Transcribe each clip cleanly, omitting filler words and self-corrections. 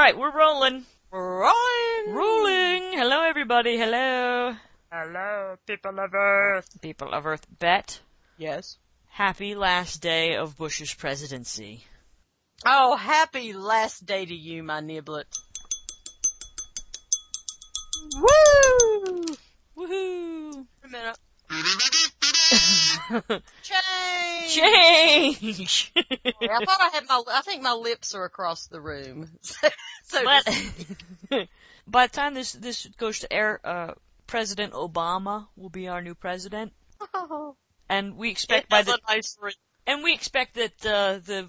right, we're rolling. Rolling. Hello, everybody. Hello. Hello, people of Earth. People of Earth. Bet. Yes. Happy last day of Bush's presidency. Oh, happy last day to you, my niblet. Woo! Woohoo! A minute. Change! I think my lips are across the room. But, by the time this goes to air, President Obama will be our new president. Oh, And we expect and we expect that the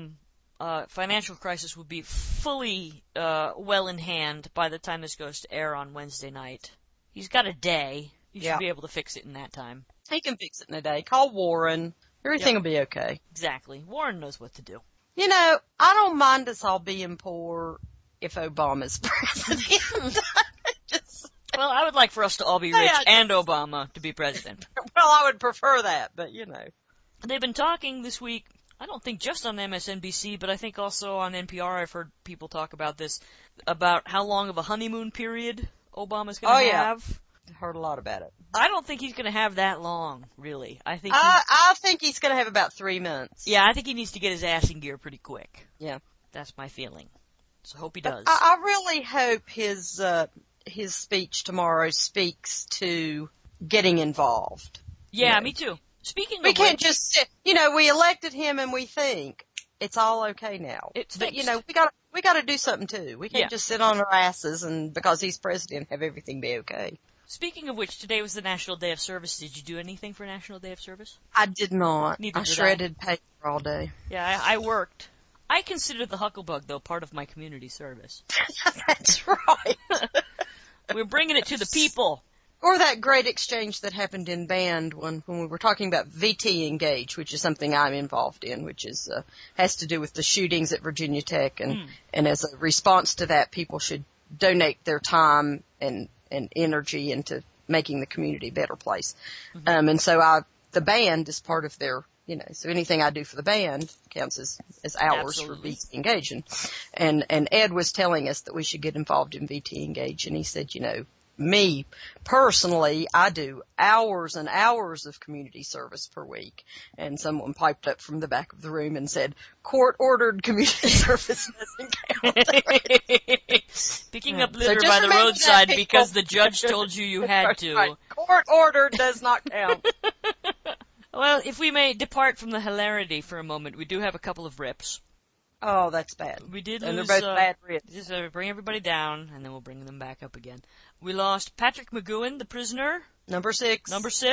financial crisis will be fully well in hand by the time this goes to air on Wednesday night. He's got a day. He should be able to fix it in that time. He can fix it in a day. Call Warren. Everything will be okay. Exactly. Warren knows what to do. You know, I don't mind us all being poor if Obama's president. Well, I would like for us to all be rich and Obama to be president. Well, I would prefer that, but you know. They've been talking this week, I don't think just on MSNBC, but I think also on NPR I've heard people talk about this, about how long of a honeymoon period Obama's going to have. I've heard a lot about it. I don't think he's going to have that long, really. I think he's going to have about 3 months. Yeah, I think he needs to get his ass in gear pretty quick. Yeah. That's my feeling. So hope he does. I really hope his speech tomorrow speaks to getting involved. Yeah, me too. Speaking of we can't just sit, we elected him and we think it's all okay now. But, we got to do something too. We can't just sit on our asses and because he's president have everything be okay. Speaking of which, today was the National Day of Service. Did you do anything for National Day of Service? I did not. Neither did shredded paper all day. Yeah, I worked. I consider the Hucklebug, though, part of my community service. That's right. We're bringing it to the people. Or that great exchange that happened in band when we were talking about VT Engage, which is something I'm involved in, which is has to do with the shootings at Virginia Tech, and as a response to that, people should donate their time and energy into making the community a better place. Mm-hmm. And so the band is part of their, so anything I do for the band counts as hours for VT Engage. And Ed was telling us that we should get involved in VT Engage, and he said, me, personally, I do hours and hours of community service per week. And someone piped up from the back of the room and said, court-ordered community service doesn't count. Picking up litter by the roadside because the judge told you had to. Right. Court-ordered does not count. Well, if we may depart from the hilarity for a moment, we do have a couple of rips. Oh, that's bad. We did and lose, they're both bad rips. Just bring everybody down, and then we'll bring them back up again. We lost Patrick McGowan, the prisoner. Number 6.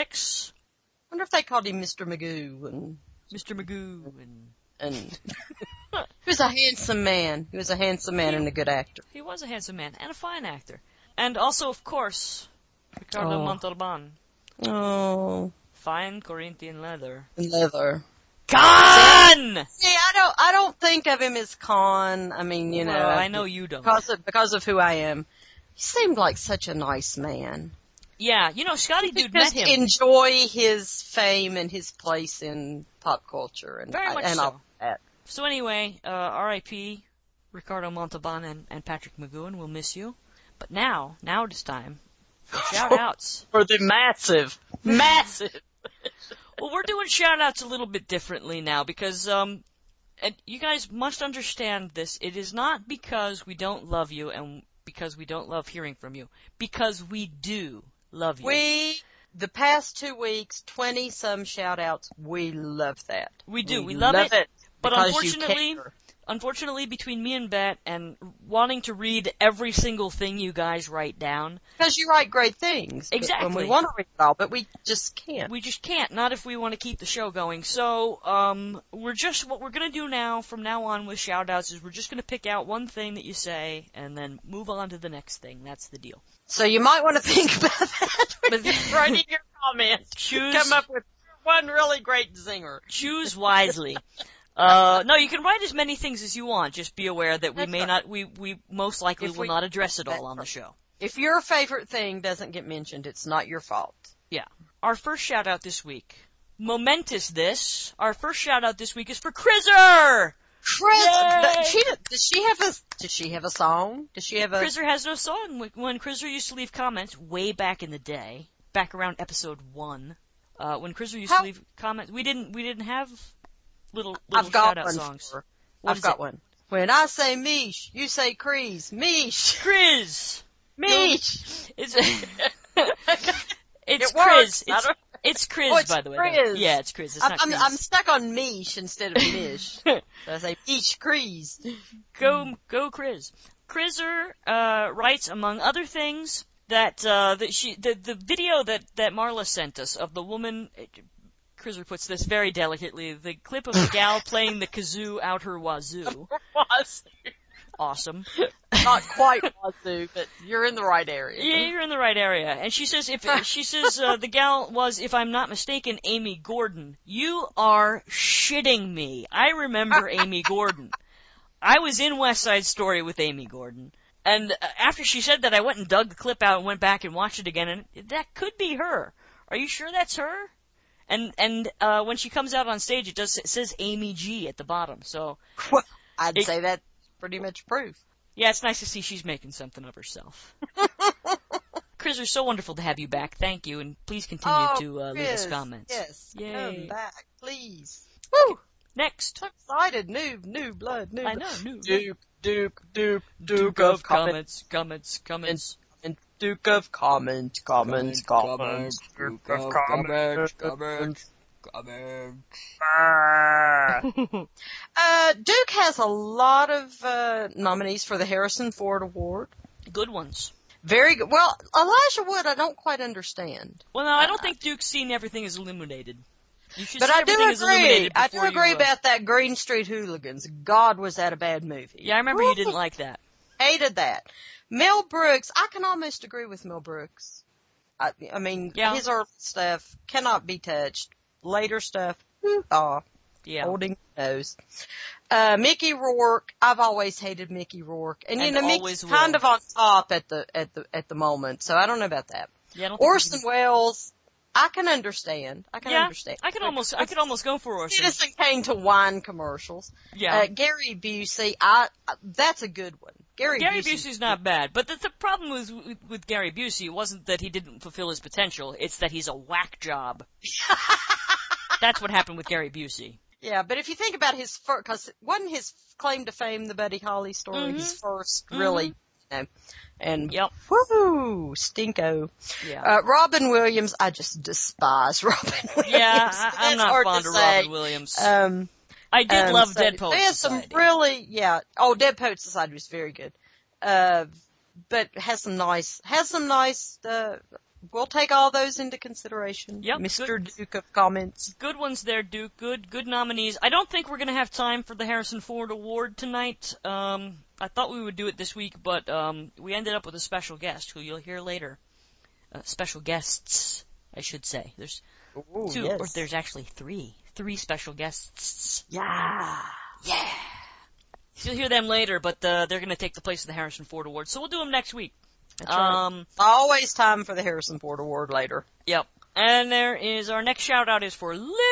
I wonder if they called him Mr. Magoo and Mr. Magoo and he was a handsome man. He was a handsome man and a good actor. He was a handsome man and a fine actor. And also, of course, Ricardo Montalban. Oh. Fine Corinthian leather. Leather. Con! See, I don't think of him as Con. I mean, Well, I know you don't. Because of who I am. He seemed like such a nice man. Yeah, Scotty Dude met him. Enjoy his fame and his place in pop culture. And very much so. All that. So anyway, R.I.P. Ricardo Montalban and Patrick McGowan. We'll miss you. But now it is time for shout-outs. For the massive. Well, we're doing shout-outs a little bit differently now because, and you guys must understand this. It is not because we don't love you and because we don't love hearing from you. Because we do love you. The past 2 weeks, 20-some shout-outs, we love that. We do. We love it. But unfortunately, between me and Bet and wanting to read every single thing you guys write down. Because you write great things. Exactly. And we want to read it all, but we just can't. We just can't. Not if we want to keep the show going. So, what we're gonna do now, from now on with shout-outs, is we're just gonna pick out one thing that you say and then move on to the next thing. That's the deal. So you might want to think about that when you're writing your comments. Come up with one really great zinger. Choose wisely. No, you can write as many things as you want. Just be aware that we most likely will not address it all on the show. If your favorite thing doesn't get mentioned, it's not your fault. Yeah. Our first shout out this week. Momentous this. Our first shout out this week is for Crizzer! Does she have a song? Does she have a? Crizer has no song. When Crizer used to leave comments way back in the day, back around episode 1, when Crizer used to leave comments, we didn't have little shout out songs. I've got one. When I say Mish, you say Crease. Mish. Criz. Mish. It's Criz. It's Criz, by the way. Criz. Yeah, it's Criz. It's not Criz. I'm stuck on Mish instead of Mish. So I say Mish Crease. Go Criz. Crizer writes, among other things, that the video that Marla sent us of the woman. Crizer puts this very delicately. The clip of the gal playing the kazoo out her wazoo. Awesome. Not quite wazoo, but you're in the right area. Yeah, you're in the right area. And she says, the gal was, if I'm not mistaken, Amy Gordon. You are shitting me. I remember Amy Gordon. I was in West Side Story with Amy Gordon. And after she said that, I went and dug the clip out and went back and watched it again, and that could be her. Are you sure that's her? And when she comes out on stage, it says Amy G at the bottom. So well, I'd say that's pretty much proof. Yeah, it's nice to see she's making something of herself. Crizer, so wonderful to have you back. Thank you, and please continue to leave us comments. Yes, yay. Come back, please. Woo! Next. So excited. New blood. I know, new. Duke of comments. And Duke of comments. Duke of comments. Duke has a lot of nominees for the Harrison Ford Award. Good ones. Very good. Well, Elijah Wood, I don't quite understand. Well, no, I don't think Duke's seen everything as illuminated. But I do agree. I do agree about that Green Street Hooligans. God, was that a bad movie. Yeah, I remember you didn't like that. Hated that. Mel Brooks, I can almost agree with Mel Brooks. I mean, his early stuff cannot be touched. Later stuff, holding nose. Mickey Rourke, I've always hated Mickey Rourke. And Mickey's kind of on top at the moment, so I don't know about that. Yeah, Orson Welles, I can understand. I can could almost go for Orson. Citizen Kane to wine commercials. Yeah. Gary Busey, that's a good one. Gary Busey's not bad, but the problem with Gary Busey wasn't that he didn't fulfill his potential, it's that he's a whack job. That's what happened with Gary Busey. Yeah, but if you think about his first, cause wasn't his claim to fame the Buddy Holly story, his first really, and woohoo, stinko. Yeah. Robin Williams, I just despise Robin Williams. Yeah, I'm not fond of Robin Williams. I did love Dead Poets Society. They had some really, Dead Poets Society was very good. But has some nice, we'll take all those into consideration. Yep. Mr. Duke of comments. Good ones there, Duke. Good nominees. I don't think we're gonna have time for the Harrison Ford Award tonight. I thought we would do it this week, but, we ended up with a special guest who you'll hear later. Special guests, I should say. There's two, or there's actually three. 3 special guests. Yeah. You'll hear them later, but they're going to take the place of the Harrison Ford Award, so we'll do them next week. That's right. Always time for the Harrison Ford Award later. Yep. And our next shout out is for Lily!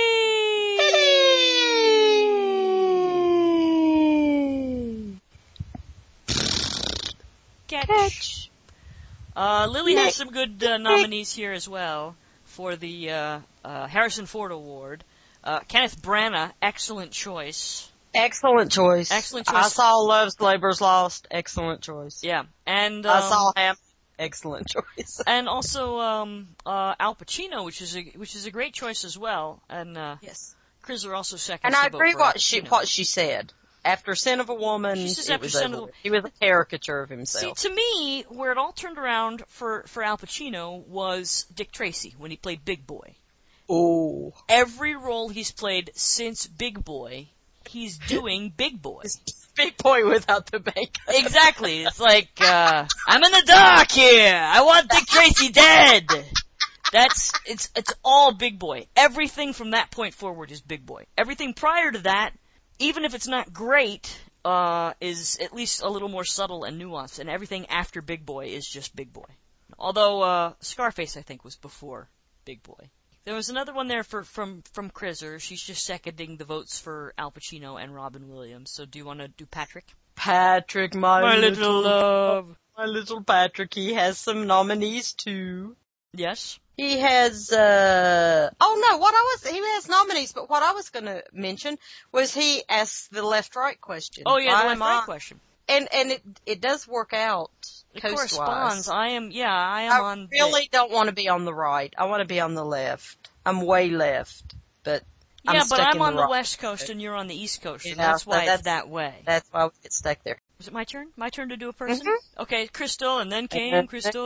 Catch. Lily has some good nominees here as well for the Harrison Ford Award. Kenneth Branagh, excellent choice. Excellent choice. I saw Love's Labor's Lost. Excellent choice. Yeah. And I saw him. Excellent choice. And also Al Pacino, which is a great choice as well. And yes. Crizer also second. And I agree what she said. After Sin of a Woman, he was a caricature of himself. See, to me, where it all turned around for Al Pacino was Dick Tracy when he played Big Boy. Oh. Every role he's played since Big Boy, he's doing Big Boy. Big Boy without the makeup. Exactly. It's like, I'm in the dark here. I want Dick Tracy dead. It's all Big Boy. Everything from that point forward is Big Boy. Everything prior to that, even if it's not great, is at least a little more subtle and nuanced. And everything after Big Boy is just Big Boy. Although, Scarface, I think, was before Big Boy. There was another one there from Crizer. She's just seconding the votes for Al Pacino and Robin Williams. So do you want to do Patrick? Patrick, my little love. My little Patrick, he has some nominees too. Yes. He has, he has nominees, but what I was gonna mention was he asked the left-right question. Oh yeah, the left-right question. And it does work out It coast-wise. corresponds. I am on. I really don't want to be on the right. I want to be on the left. I'm way left, but I'm on the West Coast and you're on the East Coast, and that's why it's that way. That's why we get stuck there. Was it my turn? My turn to do a person? Mm-hmm. Okay, Crystal, and then came Crystal.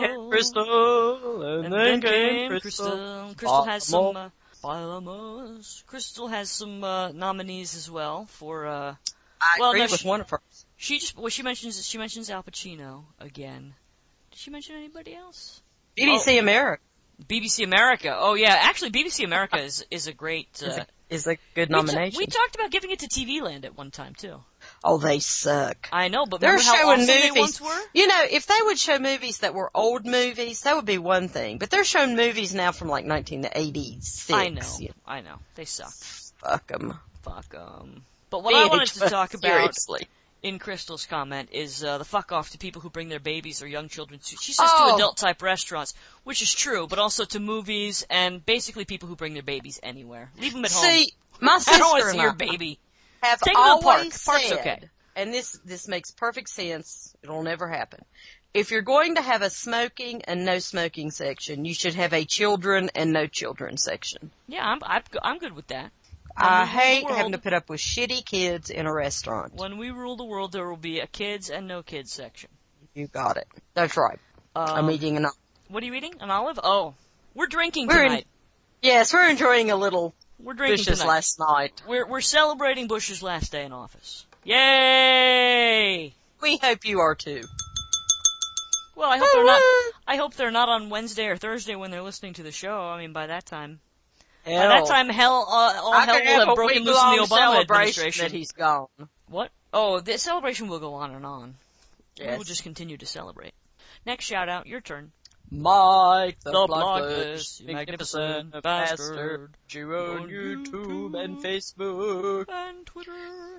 And then came Crystal. Crystal has some, Crystal has some, nominees as well for, I agree with one of hers. She mentions Al Pacino again. Did she mention anybody else? BBC America. BBC America. Oh yeah, actually BBC America is a great, is a good nomination. We talked about giving it to TV Land at one time too. Oh, they suck. I know, but they're remember how showing awesome movies. They once were? You know, if they would show movies that were old movies, that would be one thing. But they're showing movies now from like 1986. I know. They suck. Fuck them. But what I wanted to talk about seriously. In Crystal's comment is the fuck off to people who bring their babies or young children to, she says to adult type restaurants, which is true, but also to movies and basically people who bring their babies anywhere. Leave them at home. See, my sister I don't want to and see your baby. Have Take them to the park. always Park's said, okay. And this makes perfect sense. It'll never happen. If you're going to have a smoking and no smoking section, you should have a children and no children section. Yeah, I'm good with that. I hate having to put up with shitty kids in a restaurant. When we rule the world, there will be a kids and no kids section. You got it. That's right. I'm eating an olive. What are you eating? An olive? Oh, we're drinking tonight. Yes, we're enjoying a little We're drinking Bush's tonight. last night. We're celebrating Bush's last day in office. Yay! We hope you are too. Well, I hope they're not on Wednesday or Thursday when they're listening to the show. I mean, by that time, all hell will have broken loose in the Obama administration. That he's gone. What? Oh, the celebration will go on and on. Yes. We will just continue to celebrate. Next shout out, your turn. Mike the Blogless, magnificent bastard, you on YouTube and Facebook and Twitter.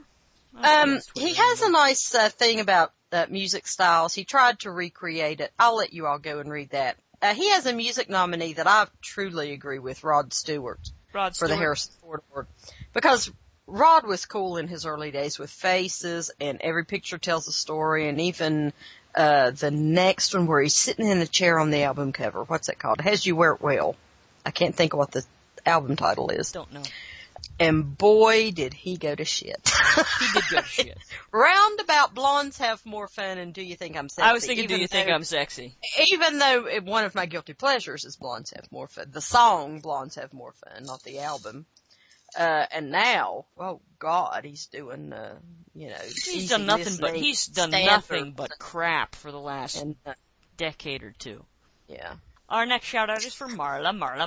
He has a nice thing about music styles. He tried to recreate it. I'll let you all go and read that. He has a music nominee that I truly agree with, Rod Stewart. For the Harrison Ford Award. Because Rod was cool in his early days with Faces and Every Picture Tells a Story, and even the next one where he's sitting in a chair on the album cover. What's that called? As You Wear It Well. I can't think of what the album title is. Don't know. And boy, did he go to shit. He did go to shit. Roundabout Blondes Have More Fun and Do You Think I'm Sexy? I was thinking, Do You Think I'm Sexy? Even though one of my guilty pleasures is Blondes Have More Fun. The song Blondes Have More Fun, not the album. And now, oh God, he's doing, he's done nothing but crap for the last decade or two. Yeah. Our next shout out is for Marla.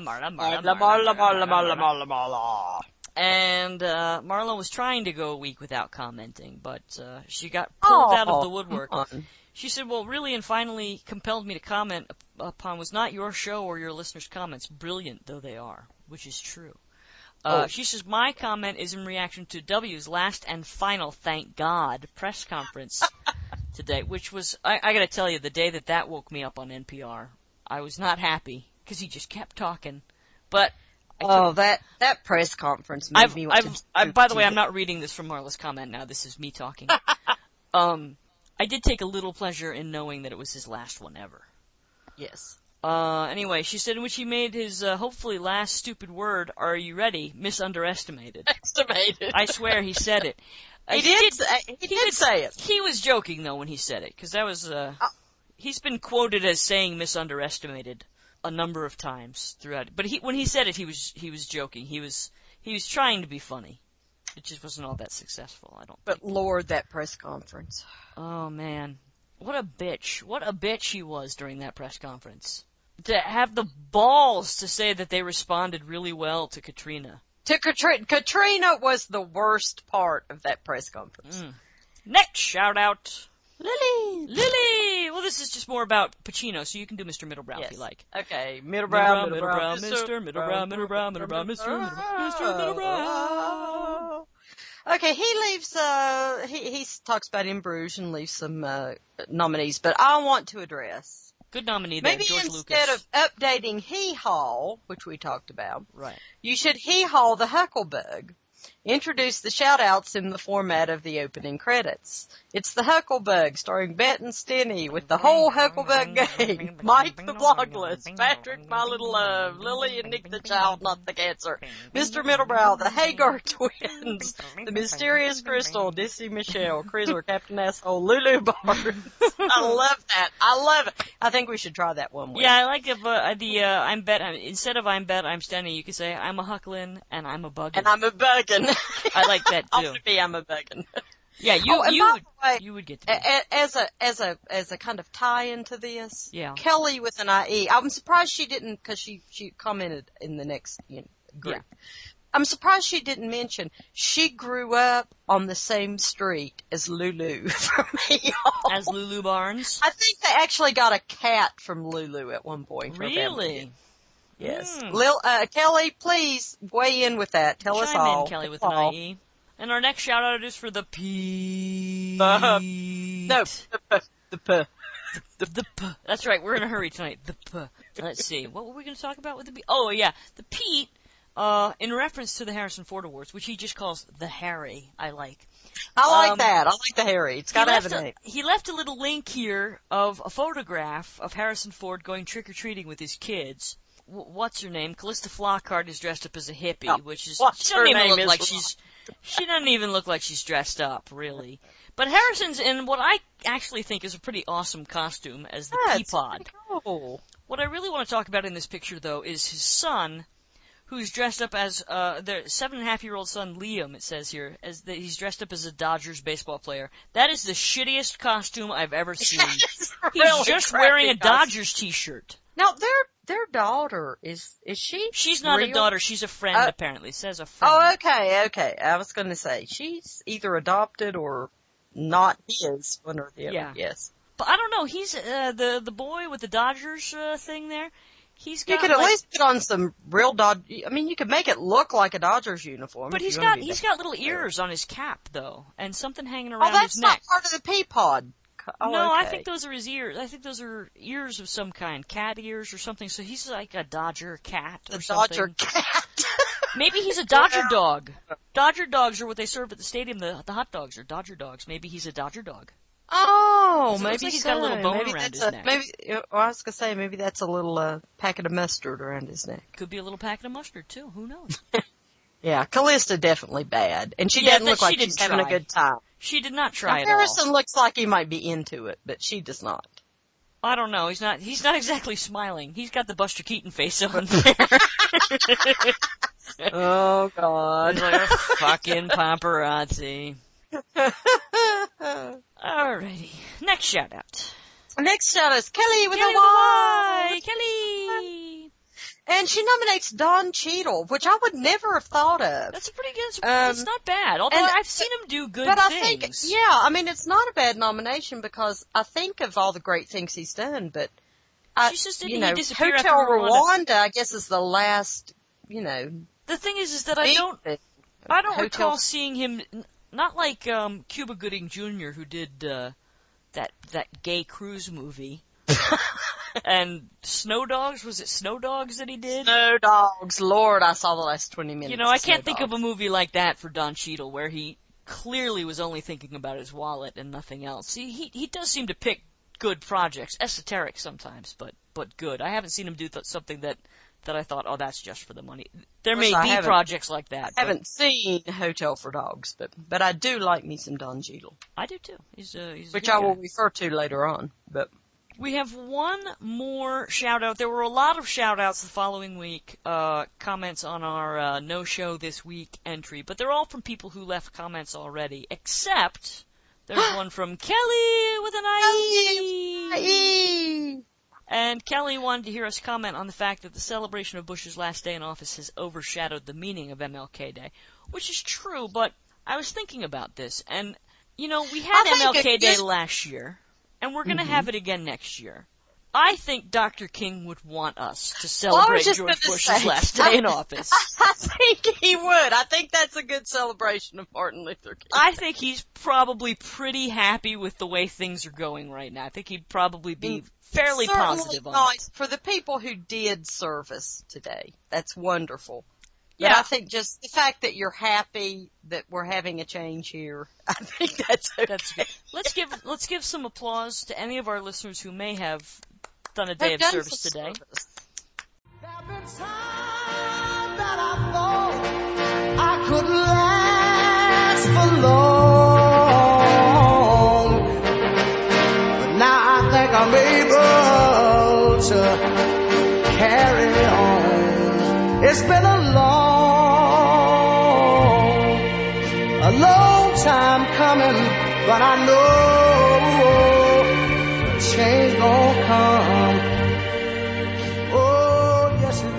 And Marla was trying to go a week without commenting, but she got pulled out of the woodwork. She said, well, really and finally compelled me to comment upon was not your show or your listeners' comments, brilliant though they are, which is true. She says, my comment is in reaction to W's last and final, thank God, press conference today, which was, I gotta tell you, the day that woke me up on NPR, I was not happy, because he just kept talking, but... that press conference made me want to... By the way, I'm not reading this from Marla's comment now, this is me talking. I did take a little pleasure in knowing that it was his last one ever. Yes. Anyway, she said in which he made his, hopefully last stupid word, are you ready, misunderestimated. Estimated. I swear he said it. He did say it. He was joking though when he said it, because that was, he's been quoted as saying misunderestimated a number of times throughout it. But when he said it, he was joking. He was trying to be funny. It just wasn't all that successful, I don't think. But Lord, that press conference. Oh man. What a bitch. What a bitch he was during that press conference. To have the balls to say that they responded really well to Katrina. Katrina was the worst part of that press conference. Next shout out. Lily! Well, this is just more about Pacino, so you can do Mr. Middlebrow if you like. Okay, Middlebrow, Mr. Middlebrow. Okay, he leaves, he talks about In Bruges and leaves some, nominees, but I want to address. Good nominee there, Maybe George instead Lucas. of updating Hee Haw, which we talked about, Right. you should Hee Haw the Hucklebug. Introduce the shout-outs in the format of the opening credits. It's the Hucklebug, starring Bet and Stinny, with the whole Hucklebug gang. Mike the Blogless, Patrick my little love, Lily and Nick the child, not the cancer, Mr. Middlebrow, the Hagar twins, the mysterious Crystal, Dissy Michelle, Crizzler, Captain Asshole, Lulu Barnes. I love that. I love it. I think we should try that one week. Yeah, I like I'm Bet, instead of I'm Bet, I'm Stinny, you could say I'm a Hucklin' and I'm a Buggin'. And I'm a Buggin'. I like that too. I want to be I'm a Buggin'. Yeah, you would get to be. As a kind of tie into this. Yeah. Kelly with an IE. I'm surprised she didn't, cause she commented in the next group. Yeah. I'm surprised she didn't mention she grew up on the same street as Lulu from Hee-Haw. As Lulu Barnes? I think they actually got a cat from Lulu at one point. Really? Yes. Kelly, please weigh in with that. Tell us all. Chime in, Kelly, with an IE. And our next shout out is for the P. No, the P. The P. That's right, we're in a hurry tonight. The P. Let's see, what were we going to talk about with the P? Oh, yeah, the Pete, in reference to the Harrison Ford Awards, which he just calls the Harry, I like. I like that. I like the Harry. It's got to have a name. He left a little link here of a photograph of Harrison Ford going trick-or-treating with his kids. What's her name? Callista Flockhart is dressed up as a hippie, which is, she doesn't even look like she's dressed up, really. But Harrison's in what I actually think is a pretty awesome costume as the Peapod. Cool. What I really want to talk about in this picture, though, is his son, who's dressed up as, their 7.5-year-old son, Liam, it says here, he's dressed up as a Dodgers baseball player. That is the shittiest costume I've ever seen. He's really just wearing a Dodgers t-shirt. Now, their daughter, is she? She's not real? A daughter, she's a friend, apparently. It says a friend. Oh, okay. I was gonna say, she's either adopted or not his, one or the other, yeah. Yes. But I don't know, he's, the boy with the Dodgers, thing there, he's got, you could at least put on some real you could make it look like a Dodgers uniform. But he's got little ears on his cap, though, and something hanging around his neck. Oh, that's not part of the Peapod. Oh, no, okay. I think those are his ears. I think those are ears of some kind, cat ears or something. So he's like a Dodger cat or something. Dodger cat. Maybe he's a Dodger dog. Dodger dogs are what they serve at the stadium. The hot dogs are Dodger dogs. Maybe he's a Dodger dog. Oh, maybe like he's got a little bone maybe around his neck. I was gonna say maybe that's a little packet of mustard around his neck. Could be a little packet of mustard too. Who knows? Yeah, Callista definitely bad, and she doesn't look like she's having a good time. She did not try at all. Harrison looks like he might be into it, but she does not. I don't know. He's not exactly smiling. He's got the Buster Keaton face on there. Oh God. He's like a fucking paparazzi. Alrighty. Next shout out. Next shout out is Kelly with Kelly a Y. Kelly! And she nominates Don Cheadle, which I would never have thought of. That's a pretty good, it's not bad. Although I've seen him do good things. I think, it's not a bad nomination because I think of all the great things he's done, but he disappear Hotel after Rwanda, I guess, is the last, The thing is that I don't recall seeing him, not like, Cuba Gooding Jr., who did, that gay cruise movie. And Snow Dogs, was it Snow Dogs that he did? Snow Dogs, Lord, I saw the last 20 minutes. I can't think of a movie like that for Don Cheadle where he clearly was only thinking about his wallet and nothing else. He does seem to pick good projects, esoteric sometimes, but good. I haven't seen him do something that I thought, oh, that's just for the money. There may be projects like that. I haven't seen Hotel for Dogs, but I do like me some Don Cheadle. I do too. He's which I will refer to later on, but. We have one more shout-out. There were a lot of shout-outs the following week, comments on our no-show this week entry, but they're all from people who left comments already, except there's one from Kelly with an IE. And Kelly wanted to hear us comment on the fact that the celebration of Bush's last day in office has overshadowed the meaning of MLK Day, which is true, but I was thinking about this, and, we had MLK Day last year. And we're going to have it again next year. I think Dr. King would want us to celebrate George Bush's last day in office. I think he would. I think that's a good celebration of Martin Luther King. I think he's probably pretty happy with the way things are going right now. I think he'd probably be fairly positive on it. For the people who did service today, that's wonderful. Yeah. But I think just the fact that you're happy that we're having a change here, I think that's okay. That's good. Let's give some applause to any of our listeners who may have done a day of service today. There have been times that I thought I could last for long, but now I think I'm able to carry on. It's been a long time coming, but I know change gon' come. Oh, yes it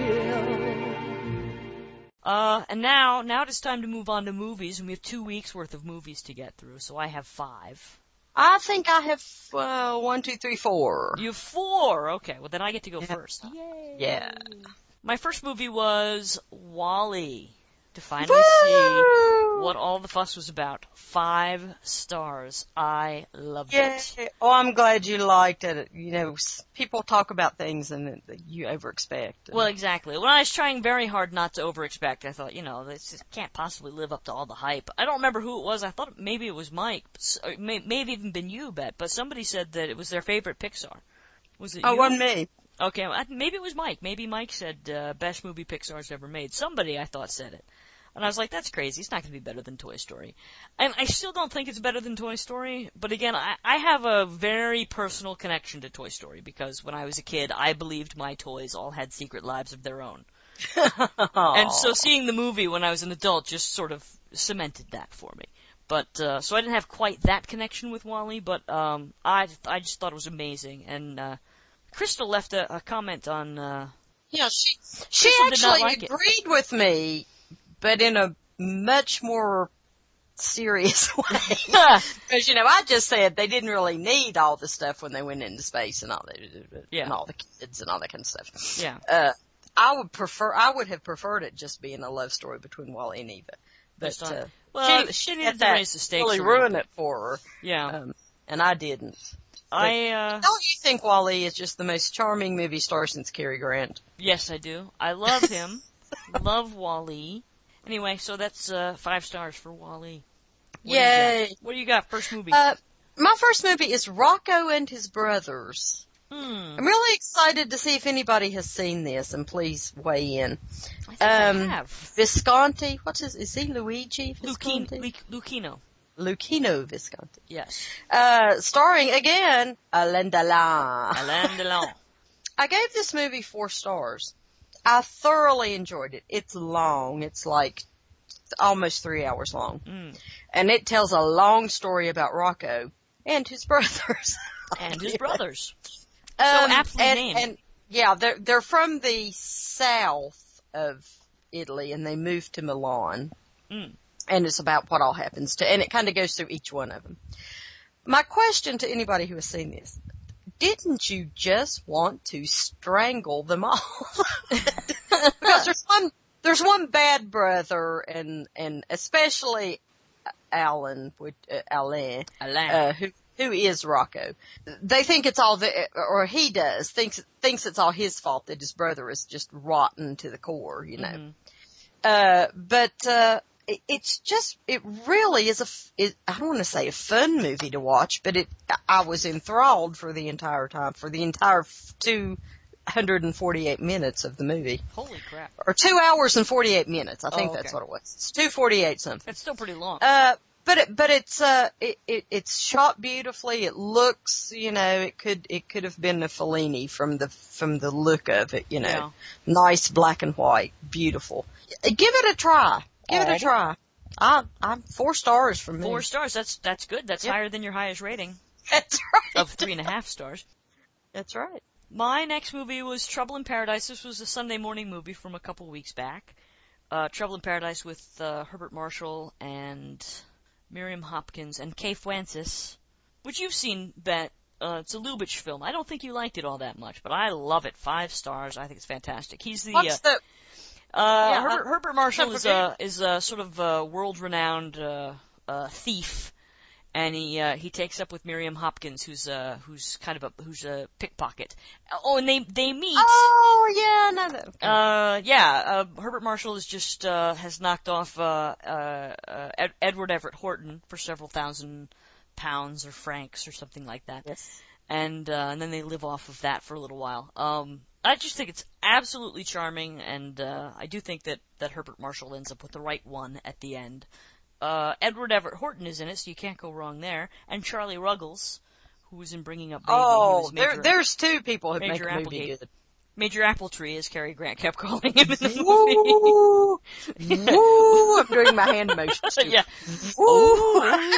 will. And now it is time to move on to movies, and we have 2 weeks worth of movies to get through, so I have 5. I think I have 1, 2, 3, 4. You have 4. Okay, well then I get to go first. Yay. Yeah. My first movie was WALL-E. To finally see what all the fuss was about. 5 stars. I loved it. Oh, I'm glad you liked it. You know, people talk about things and you overexpect. Well, exactly. When I was trying very hard not to overexpect, I thought, this can't possibly live up to all the hype. I don't remember who it was. I thought maybe it was Mike. Or maybe even been you, Bet. But somebody said that it was their favorite Pixar. Was it you? Oh, it wasn't me. Okay, maybe it was Mike. Maybe Mike said best movie Pixar's ever made. Somebody, I thought, said it. And I was like, that's crazy. It's not going to be better than Toy Story. And I still don't think it's better than Toy Story. But again, I have a very personal connection to Toy Story because when I was a kid, I believed my toys all had secret lives of their own. And so seeing the movie when I was an adult just sort of cemented that for me. But, so I didn't have quite that connection with WALL-E, but, I just thought it was amazing. And, Crystal left a comment on, yeah, she actually agreed with me, but in a much more serious way. Because, I just said they didn't really need all the stuff when they went into space and all that, and all the kids and all that kind of stuff. Yeah. I would have preferred it just being a love story between WALL-E and Eva. But, she needed to raise the stakes. Really ruin it for her. Yeah. And I didn't. Don't you think WALL-E is just the most charming movie star since Cary Grant? Yes, I do. I love him. Love WALL-E. Anyway, so that's 5 stars for WALL-E. Yay! What do you got? First movie. My first movie is Rocco and His Brothers. I'm really excited to see if anybody has seen this, and please weigh in. I think I have. Visconti, is he Luigi Visconti? Lucchino Visconti. Yes. Starring, again, Alain Delon. Alain Delon. I gave this movie 4 stars. I thoroughly enjoyed it. It's long. It's like almost 3 hours long. And it tells a long story about Rocco and his brothers. And his brothers. So aptly named. And yeah, they're from the south of Italy and they moved to Milan. And it's about what all happens and it kind of goes through each one of them. My question to anybody who has seen this, didn't you just want to strangle them all? Because there's one bad brother and especially Alain, who is Rocco. They think it's all or he does, thinks it's all his fault that his brother is just rotten to the core, But it really is I don't want to say a fun movie to watch, but I was enthralled for the entire time, for the entire 248 minutes of the movie. Holy crap. Or 2 hours and 48 minutes. I think that's what it was. It's 2:48 something. It's still pretty long. But it's shot beautifully. It looks, it could have been a Fellini from the look of it, Nice black and white, beautiful. Give it a try. Give it a try. I'm 4 stars from me. 4 stars. That's good. That's higher than your highest rating. That's right. Of 3.5 stars. That's right. My next movie was Trouble in Paradise. This was a Sunday morning movie from a couple weeks back. Trouble in Paradise with Herbert Marshall and Miriam Hopkins and Kay Francis, which you've seen, Bet, it's a Lubitsch film. I don't think you liked it all that much, but I love it. 5 stars. I think it's fantastic. He's the What's the? Herbert Marshall is a sort of world-renowned thief, and he takes up with Miriam Hopkins, who's a pickpocket. Oh, and they meet. Oh yeah, no. Herbert Marshall is just has knocked off Edward Everett Horton for several thousand pounds or francs or something like that. Yes. And then they live off of that for a little while. I just think it's absolutely charming, and I do think that Herbert Marshall ends up with the right one at the end. Edward Everett Horton is in it, so you can't go wrong there. And Charlie Ruggles, who was in Bringing Up Baby. Oh, there's 2 people who make a movie good. Major Appletree, as Cary Grant kept calling him in the movie. Woo! I'm doing my hand motions too. Yeah. Woo!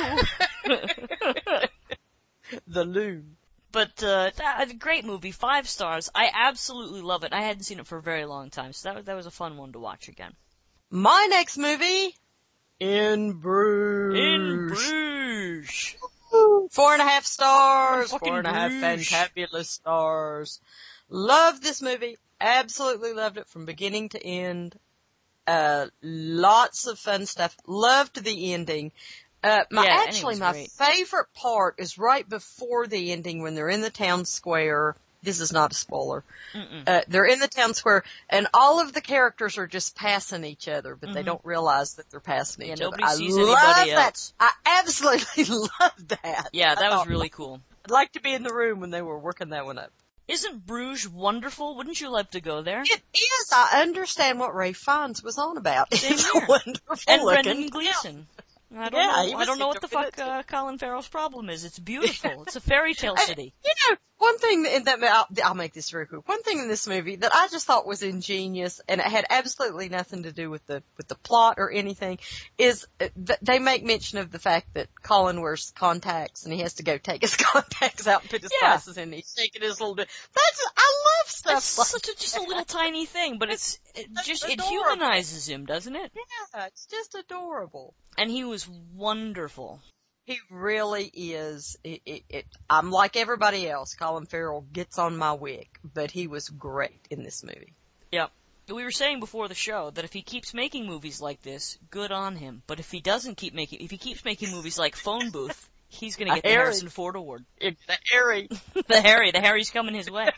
The loon. But a great movie, 5 stars. I absolutely love it. I hadn't seen it for a very long time, so that was a fun one to watch again. My next movie, In Bruges. In Bruges. 4.5 stars. Fucking 4.5 Bruges. fantabulous stars. Love this movie. Absolutely loved it from beginning to end. Lots of fun stuff. Loved the ending. My favorite part is right before the ending when they're in the town square. This is not a spoiler. They're in the town square, and all of the characters are just passing each other, but they don't realize that they're passing each other. Nobody sees anybody else. I absolutely love that. Yeah, that was really cool. I'd like to be in the room when they were working that one up. Isn't Bruges wonderful? Wouldn't you love to go there? It is. I understand what Ray Fiennes was on about. It's wonderful and looking. Brendan Gleeson. I don't know what the fuck Colin Farrell's problem is. It's beautiful. It's a fairy tale city. One thing in that, I'll make this very quick. One thing in this movie that I just thought was ingenious, and it had absolutely nothing to do with the plot or anything, is they make mention of the fact that Colin wears contacts and he has to go take his contacts out and put his glasses in. And he's shaking his little bit. I love stuff like that. Just a little tiny thing, but it adorable. humanizes him, doesn't it? Yeah, it's just adorable. And he was wonderful. He really is. I'm like everybody else. Colin Farrell gets on my wick, but he was great in this movie. Yep. We were saying before the show that if he keeps making movies like this, good on him. But if he keeps making movies like Phone Booth, he's gonna get the Harrison Ford Award. The Harry. the Harry's coming his way.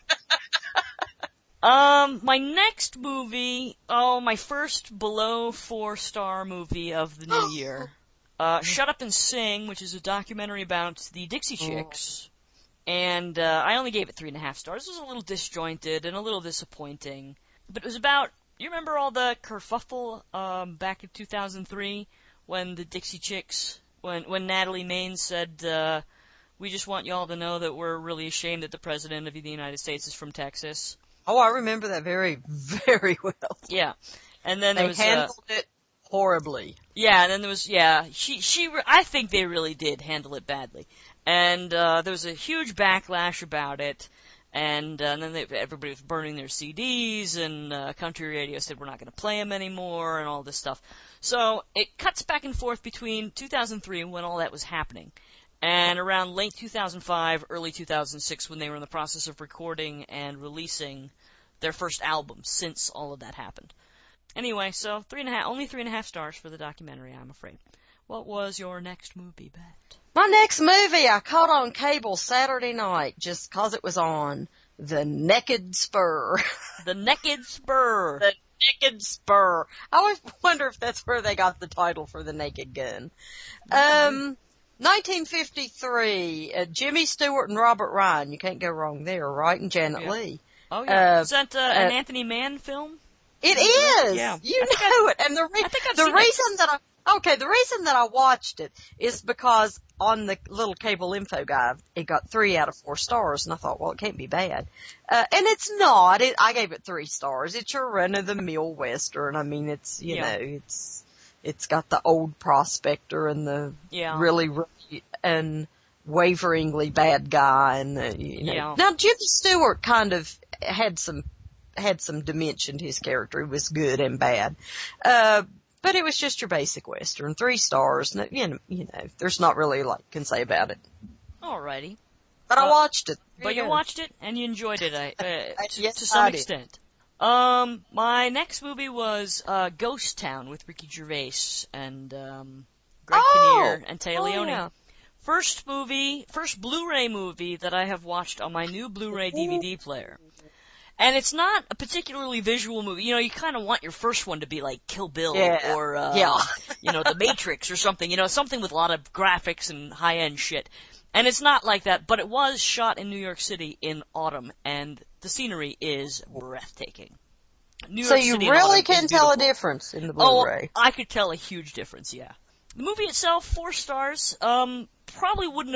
My next movie, my first below 4-star movie of the new year. Shut Up and Sing, which is a documentary about the Dixie Chicks. And I only gave it 3.5 stars. It was a little disjointed and a little disappointing. But it was about, you remember all the kerfuffle back in 2003 when the Dixie Chicks, when Natalie Maines said, we just want y'all to know that we're really ashamed that the President of the United States is from Texas. Oh, I remember that very, very well. Yeah. And then they handled it horribly. Yeah, and then there was, I think they really did handle it badly. And, there was a huge backlash about it, and then everybody was burning their CDs, and, country radio said we're not gonna play them anymore, and all this stuff. So, it cuts back and forth between 2003, when all that was happening, and around late 2005, early 2006, when they were in the process of recording and releasing their first album since all of that happened. Anyway, so only 3.5 stars for the documentary, I'm afraid. What was your next movie, Bet? My next movie I caught on cable Saturday night just 'cause it was on. The Naked Spur. The Naked Spur. The Naked Spur. I always wonder if that's where they got the title for The Naked Gun. 1953, Jimmy Stewart and Robert Ryan. You can't go wrong there, right? And Janet Leigh. Oh, yeah. Is that an Anthony Mann film? It is. Yeah. You know it. And the reason that I watched it is because on the little cable info guide, it got 3 out of 4 stars, and I thought, well, it can't be bad. And it's not. I gave it 3 stars. It's your run-of-the-mill Western. I mean, it's, you know, it's got the old prospector and the really unwaveringly bad guy, and you know. Yeah. Now, Jimmy Stewart kind of had some dimension to his character. It was good and bad. But it was just your basic Western. 3 stars. You know, there's not really a lot you can say about it. Alrighty. But I watched it. But you watched it and you enjoyed it, Yes, to some I did. extent. My next movie was Ghost Town with Ricky Gervais and Greg Kinnear and Téa Leoni. Yeah. First Blu-ray movie that I have watched on my new Blu-ray DVD player. And it's not a particularly visual movie. You know, you kind of want your first one to be like Kill Bill or, you know, The Matrix or something. You know, something with a lot of graphics and high-end shit. And it's not like that, but it was shot in New York City in autumn, and the scenery is breathtaking. New So York you City in really autumn can is tell a beautiful. difference in the Blu-ray. Oh, I could tell a huge difference, yeah. The movie itself, 4 stars. Probably wouldn't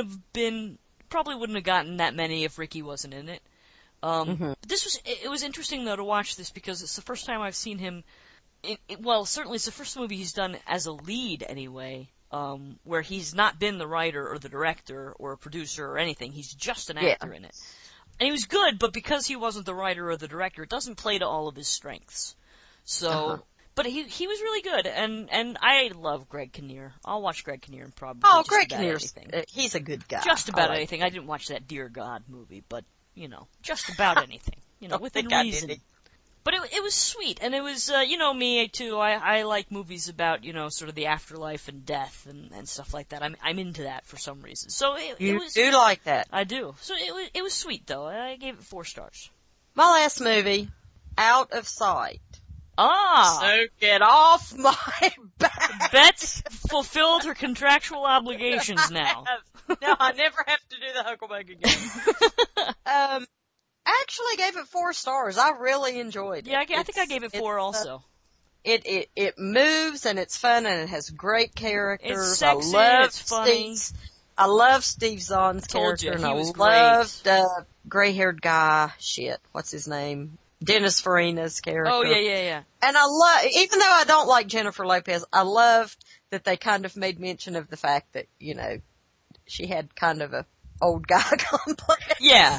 have gotten that many if Ricky wasn't in it. But it was interesting though to watch this because it's the first time I've seen him. Well, certainly it's the first movie he's done as a lead anyway, where he's not been the writer or the director or a producer or anything. He's just an actor in it. And he was good, but because he wasn't the writer or the director, it doesn't play to all of his strengths. So, but he was really good, and I love Greg Kinnear. I'll watch Greg Kinnear in probably just Greg about Kinnear's, anything. he's a good guy. Just about I like anything. I didn't watch that Dear God movie, but, you know, just about anything. You know, within reason. But it was sweet, and it was, you know, me too. I like movies about, you know, sort of the afterlife and death and stuff like that. I'm into that for some reason. So it was. You do like that? I do. So it was sweet though. I gave it 4 stars. My last movie, Out of Sight. Ah. So get off my back. Bet's fulfilled her contractual obligations now. No, I never have to do the Huckleberg again. Actually gave it 4 stars. I really enjoyed it. Yeah, I think I gave it 4 also. It moves and it's fun and it has great characters. It's sexy and it's funny. I love Steve Zahn's character and I loved gray-haired guy. What's his name? Dennis Farina's character. Oh yeah. And I love, even though I don't like Jennifer Lopez, I loved that they kind of made mention of the fact that, you know, she had kind of a old guy complex. Yeah.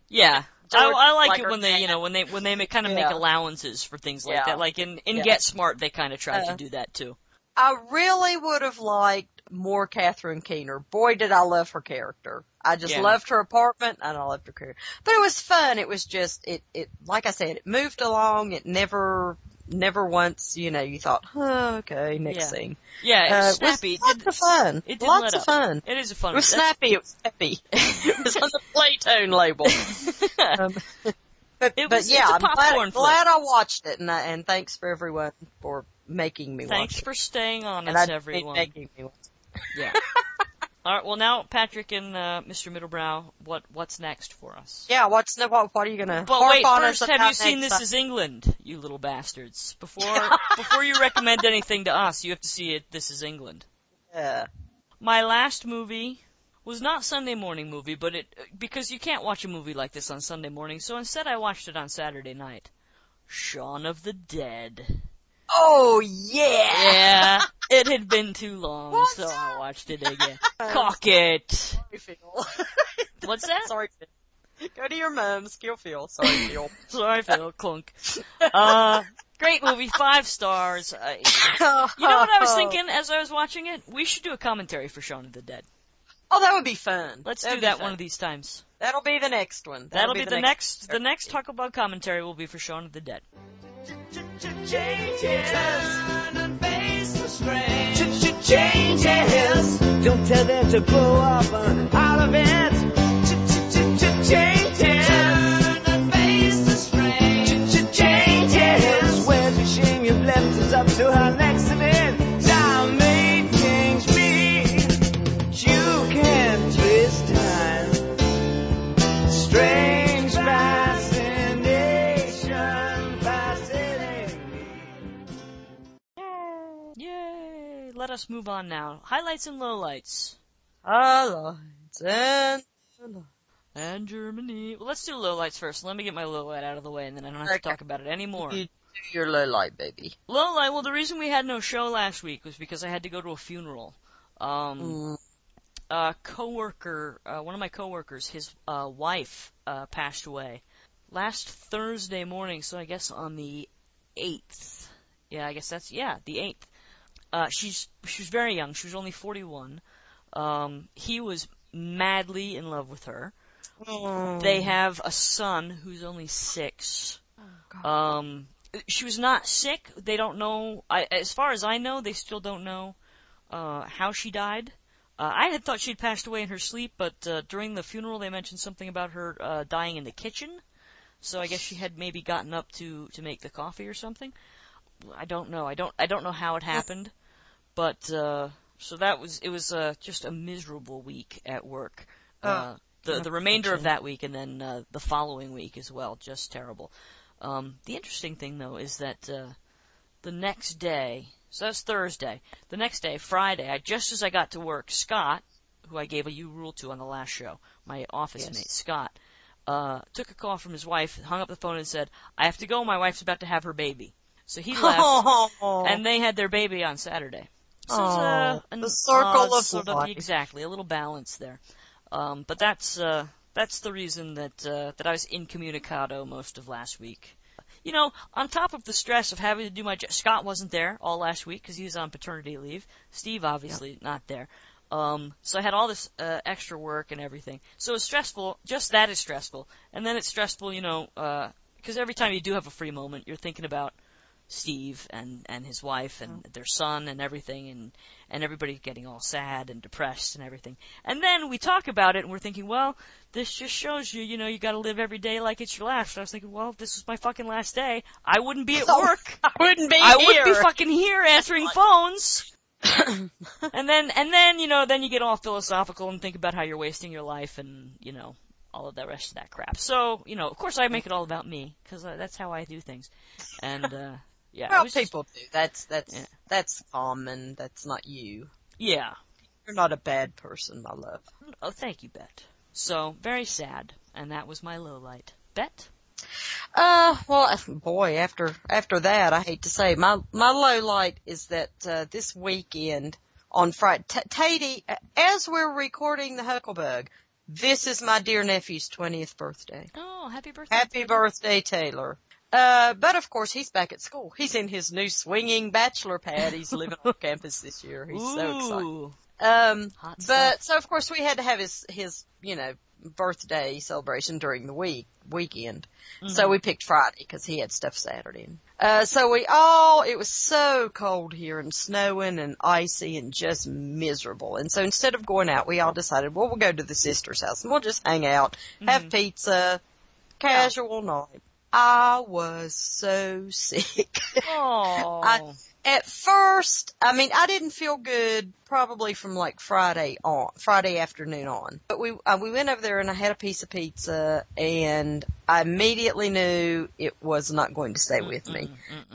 I like it when dad. they, you know, when they kind of make allowances for things like that. Like in Get Smart, they kind of tried to do that too. I really would have liked more Catherine Keener. Boy, did I love her character. I just loved her apartment and I loved her character. But it was fun. It was just, like I said, it moved along. It never once, you know, you thought, okay, next scene. Yeah, it was snappy. Lots of fun. It did Lots of fun. It is a fun. It was snappy. It was peppy. It was on the Playtone label. But yeah, I'm glad I watched it, and thanks for everyone for making me watch it. Thanks for staying honest, everyone. Making me watch it. Yeah. All right. Well, now Patrick and Mr. Middlebrow, what's next for us? Yeah. What are you gonna? But wait, first, have you seen This Is England, you little bastards? Before you recommend anything to us, you have to see it. This Is England. Yeah. My last movie was not Sunday morning movie, but because you can't watch a movie like this on Sunday morning, so instead I watched it on Saturday night. Shaun of the Dead. Oh, yeah! Yeah, it had been too long, so I watched it again. Cock it! Sorry, Phil. What's that? Sorry, Phil. Go to your mom's. Kill Phil. Sorry, Phil. Sorry, Phil. Clunk. Great movie, 5 stars. You know what I was thinking as I was watching it? We should do a commentary for Shaun of the Dead. Oh, that would be fun. Let's do that one of these times. That'll be the next one. That'll be the next Talk About commentary will be for Shaun of the Dead. Changes. Don't tell them to blow up out of it. Changes. Changes. Where's the shame you've left us up to her next to it? Time may change me. You can't twist time. Strange fascination fascinating me. Yay! Let us move on now. Highlights and lowlights. Highlights and Germany. Well, let's do lowlights first. Let me get my lowlight out of the way, and then I don't have to talk about it anymore. You do your lowlight, baby. Lowlight, well, the reason we had no show last week was because I had to go to a funeral. A coworker, one of my coworkers, his wife passed away last Thursday morning, so I guess on the 8th. Yeah, I guess the 8th. She was very young. She was only 41. He was madly in love with her. They have a son who's only 6. Oh, God. She was not sick. They don't know. As far as I know, they still don't know how she died. I had thought she'd passed away in her sleep, but during the funeral they mentioned something about her dying in the kitchen. So I guess she had maybe gotten up to make the coffee or something. I don't know. I don't know how it happened, but so it was just a miserable week at work. The remainder of that week and then the following week as well, just terrible. The interesting thing though is that the next day, so that's Thursday. The next day, Friday, just as I got to work, Scott, who I gave a U-Rule to on the last show, my office mate, Scott, took a call from his wife, hung up the phone and said, I have to go, my wife's about to have her baby. So he left, and they had their baby on Saturday. So the circle of sort life. Exactly, a little balance there. But that's the reason that I was incommunicado most of last week. You know, on top of the stress of having to do my job, Scott wasn't there all last week because he was on paternity leave. Steve obviously not there. So I had all this extra work and everything. So it's stressful. Just that is stressful. And then it's stressful, you know, because every time you do have a free moment, you're thinking about Steve and his wife and their son and everything, and everybody getting all sad and depressed and everything. And then we talk about it and we're thinking, well, this just shows you, you know, you got to live every day like it's your last. And I was thinking, well, if this was my fucking last day, I wouldn't be at work. I wouldn't be fucking here answering phones. and then you know, then you get all philosophical and think about how you're wasting your life and, you know, all of the rest of that crap. So, you know, of course I make it all about me because that's how I do things. And yeah. Well, people do. That's common. That's not you. Yeah. You're not a bad person, my love. Oh, thank you, Bet. So, very sad. And that was my low light. Bet? Well, boy, after that, I hate to say, my low light is that, this weekend on Friday, Tatey, as we're recording the Hucklebug, this is my dear nephew's 20th birthday. Oh, happy birthday. Happy birthday, Taylor. But of course he's back at school. He's in his new swinging bachelor pad. He's living on campus this year. He's so excited. But so of course we had to have his, you know, birthday celebration during the weekend. Mm-hmm. So we picked Friday because he had stuff Saturday. So it was so cold here and snowing and icy and just miserable. And so instead of going out, we all decided, well, we'll go to the sister's house and we'll just hang out, have pizza, casual night. I was so sick. Oh. At first, I mean, I didn't feel good probably from like Friday afternoon on. But we went over there and I had a piece of pizza and I immediately knew it was not going to stay with me.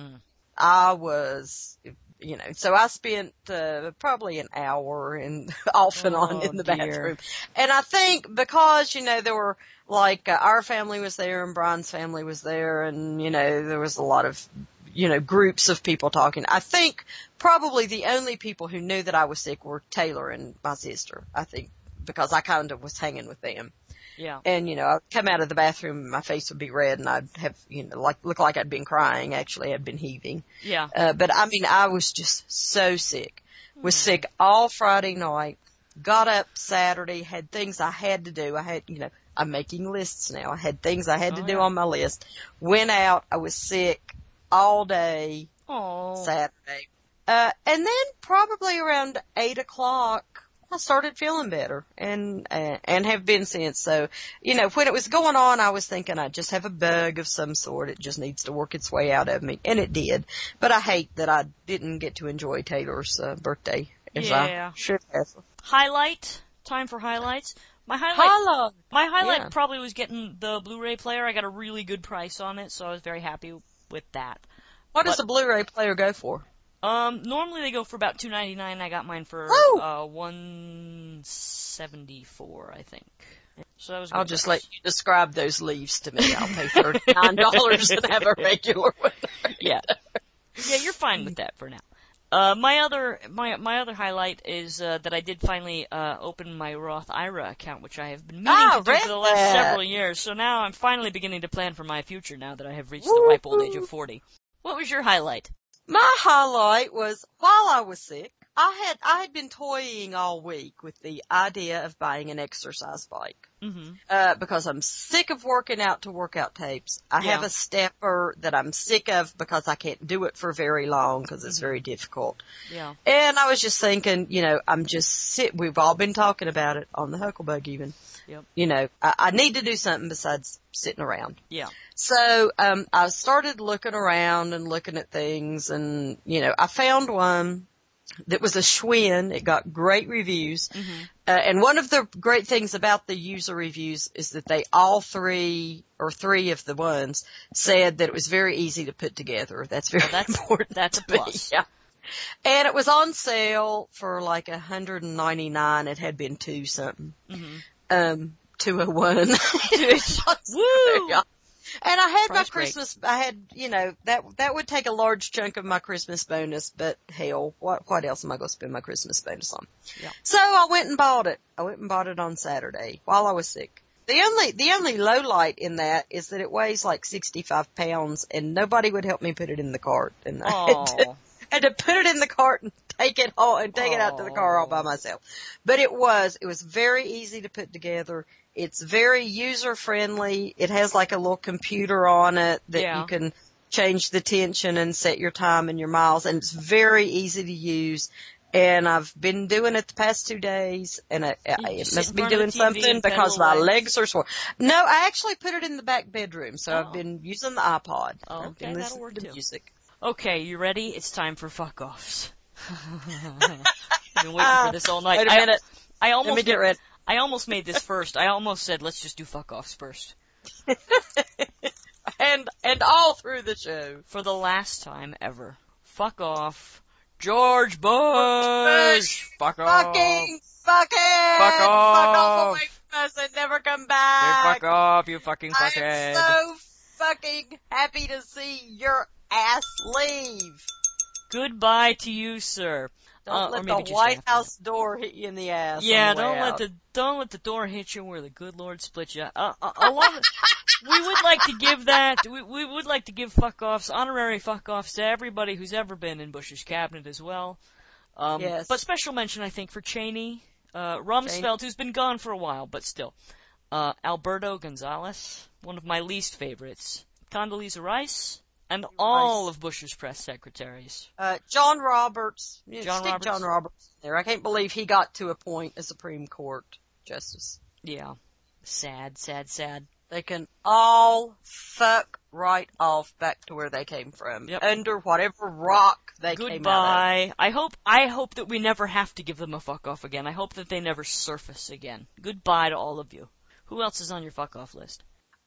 I was, you know, so I spent probably an hour off and on in the bathroom. And I think because, you know, there were like our family was there and Brian's family was there and, you know, there was a lot of, you know, groups of people talking. I think probably the only people who knew that I was sick were Taylor and my sister, I think, because I kind of was hanging with them. Yeah. And, you know, I'd come out of the bathroom and my face would be red and I'd have, you know, look like I'd been crying. Actually, I'd been heaving. Yeah. But I mean, I was just so sick. Was sick all Friday night, got up Saturday, had things I had to do. I'm making lists now. I had things I had to do on my list. Went out. I was sick all day Saturday. And then probably around 8 o'clock, I started feeling better and have been since. So, you know, when it was going on, I was thinking I just have a bug of some sort. It just needs to work its way out of me. And it did. But I hate that I didn't get to enjoy Taylor's birthday as I should have. Highlight? Time for highlights? My highlight probably was getting the Blu-ray player. I got a really good price on it, so I was very happy with that. What does a Blu-ray player go for? Normally they go for about $2.99. I got mine for $174, I think. So that was. I'll just let you describe those leaves to me. I'll pay $39 and have a regular one. Yeah, you're fine with that for now. My other highlight is that I did finally open my Roth IRA account, which I have been meaning to do for the last several years. So now I'm finally beginning to plan for my future now that I have reached the ripe old age of 40. What was your highlight? My highlight was while I was sick, I had been toying all week with the idea of buying an exercise bike. because I'm sick of working out to workout tapes. I Yeah. have a stepper that I'm sick of because I can't do it for very long because it's very difficult. Yeah. And I was just thinking, we've all been talking about it on the Hucklebug even. Yep. I need to do something besides sitting around. Yeah. So, I started looking around and looking at things and, I found one that was a Schwinn. It got great reviews. And one of the great things about the user reviews is that they all three of the ones said that it was very easy to put together. That's very important. That's a plus. Yeah. And it was on sale for like $199. It had been $2 something. 201. Woo! Yeah. And I had Price my Christmas, that would take a large chunk of my Christmas bonus, but hell, what else am I going to spend my Christmas bonus on? Yeah. So I went and bought it. I went and bought it on Saturday while I was sick. The only low light in that is that it weighs like 65 pounds and nobody would help me put it in the cart. And I had to put it in the cart and take it home and take it out to the car all by myself. But it was very easy to put together. It's very user friendly. It has like a little computer on it that you can change the tension and set your time and your miles, and it's very easy to use. And I've been doing it the past 2 days, and it must be doing something because my legs are sore. No, I actually put it in the back bedroom, so I've been using the iPod. Oh, I've been listening to music. Okay, you ready? It's time for fuck-offs. I've been waiting for this all night. Wait a minute. Let me get ready. I almost made this first. I almost said, let's just do fuck-offs first. and all through the show. For the last time ever. Fuck off. George Bush! Fuck off. Fuck it! Fuck Fuck off. off away from us and never come back. You fuck off, you fucking fuckhead. I'm so fucking happy to see your ass leave. Goodbye to you, sir. Don't let the White House door hit you in the ass. Yeah, on the way out. don't let the door hit you where the good Lord split you. We would like to give we would like to give fuck-offs, honorary fuck-offs to everybody who's ever been in Bush's cabinet as well. Yes. But special mention, I think, for Cheney, Rumsfeld, who's been gone for a while, but still. Alberto Gonzales, one of my least favorites. Condoleezza Rice, and all of Bush's press secretaries. John Roberts. John Roberts there. I can't believe he got to a point as Supreme Court Justice. Yeah. Sad, sad, sad. They can all fuck right off back to where they came from. Yep. Under whatever rock they came out of. Goodbye. I hope that we never have to give them a fuck off again. I hope that they never surface again. Goodbye to all of you. Who else is on your fuck off list?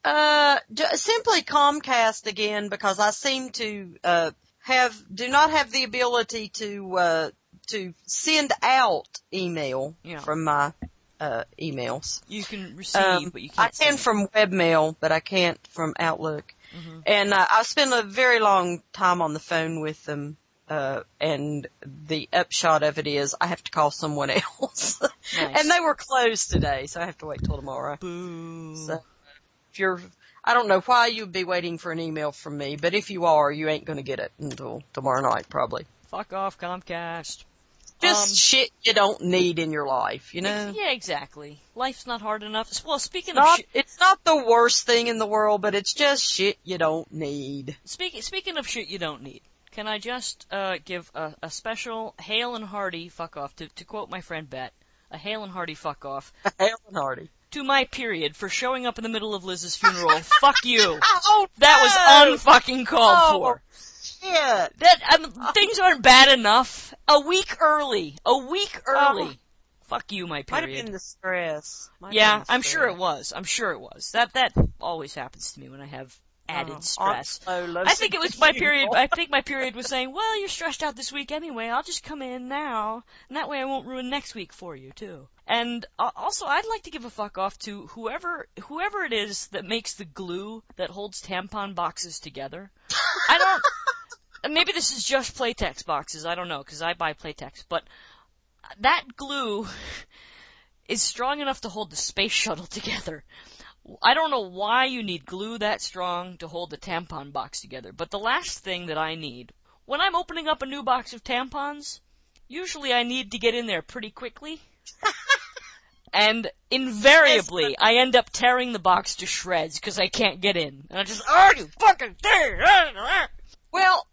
Simply Comcast again, because I seem to, do not have the ability to send out email from my, emails. You can receive, but you can't I can from webmail, but I can't from Outlook. Mm-hmm. And, I spent a very long time on the phone with them, and the upshot of it is I have to call someone else. Nice. And they were closed today, so I have to wait till tomorrow. Boo. So, I don't know why you'd be waiting for an email from me, but if you are, you ain't gonna get it until tomorrow night, probably. Fuck off, Comcast. Just shit you don't need in your life, you know? Yeah, exactly. Life's not hard enough. Well, speaking of shit... It's not the worst thing in the world, but it's just shit you don't need. Speaking of shit you don't need, can I just give a special hail and hearty fuck off, to quote my friend Bet, a hail and hearty fuck off. Hail and hearty. To my period for showing up in the middle of Liz's funeral. Fuck you. Oh, that was unfucking called for. Shit. Things aren't bad enough. A week early. Fuck you, my period. Might have been the stress. I'm sure it was. That always happens to me when I have added stress. I think it was my period. I think my period was saying, well, you're stressed out this week anyway. I'll just come in now. And that way I won't ruin next week for you, too. And also, I'd like to give a fuck off to whoever it is that makes the glue that holds tampon boxes together. Maybe this is just Playtex boxes. I don't know, because I buy Playtex. But that glue is strong enough to hold the space shuttle together. I don't know why you need glue that strong to hold the tampon box together, but the last thing that I need, when I'm opening up a new box of tampons, usually I need to get in there pretty quickly. And invariably, I end up tearing the box to shreds because I can't get in. And I just, oh, you fucking thing! Well,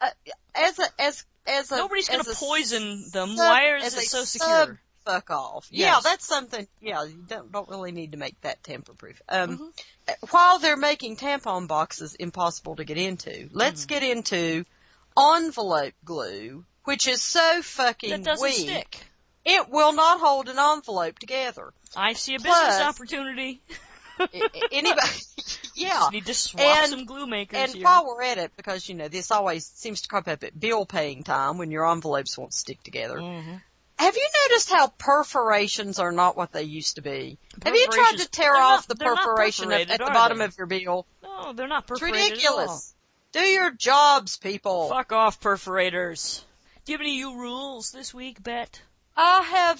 Nobody's gonna poison them. Sub, Why is it so secure? Fuck off. Yes. Yeah, that's something. Yeah, you don't really need to make that tamper-proof. While they're making tampon boxes impossible to get into, let's get into envelope glue, which is so fucking That doesn't weak. stick. It will not hold an envelope together. I see a business opportunity. Anybody, yeah. Just need to swap some glue makers And here. while we're at it, because, this always seems to crop up at bill paying time when your envelopes won't stick together. Mm-hmm. Have you noticed how perforations are not what they used to be? Have you tried to tear off the perforation at the bottom of your bill? No, they're not perforated It's ridiculous. at all. Do your jobs, people. Fuck off, perforators. Do you have any new rules this week, Bet? I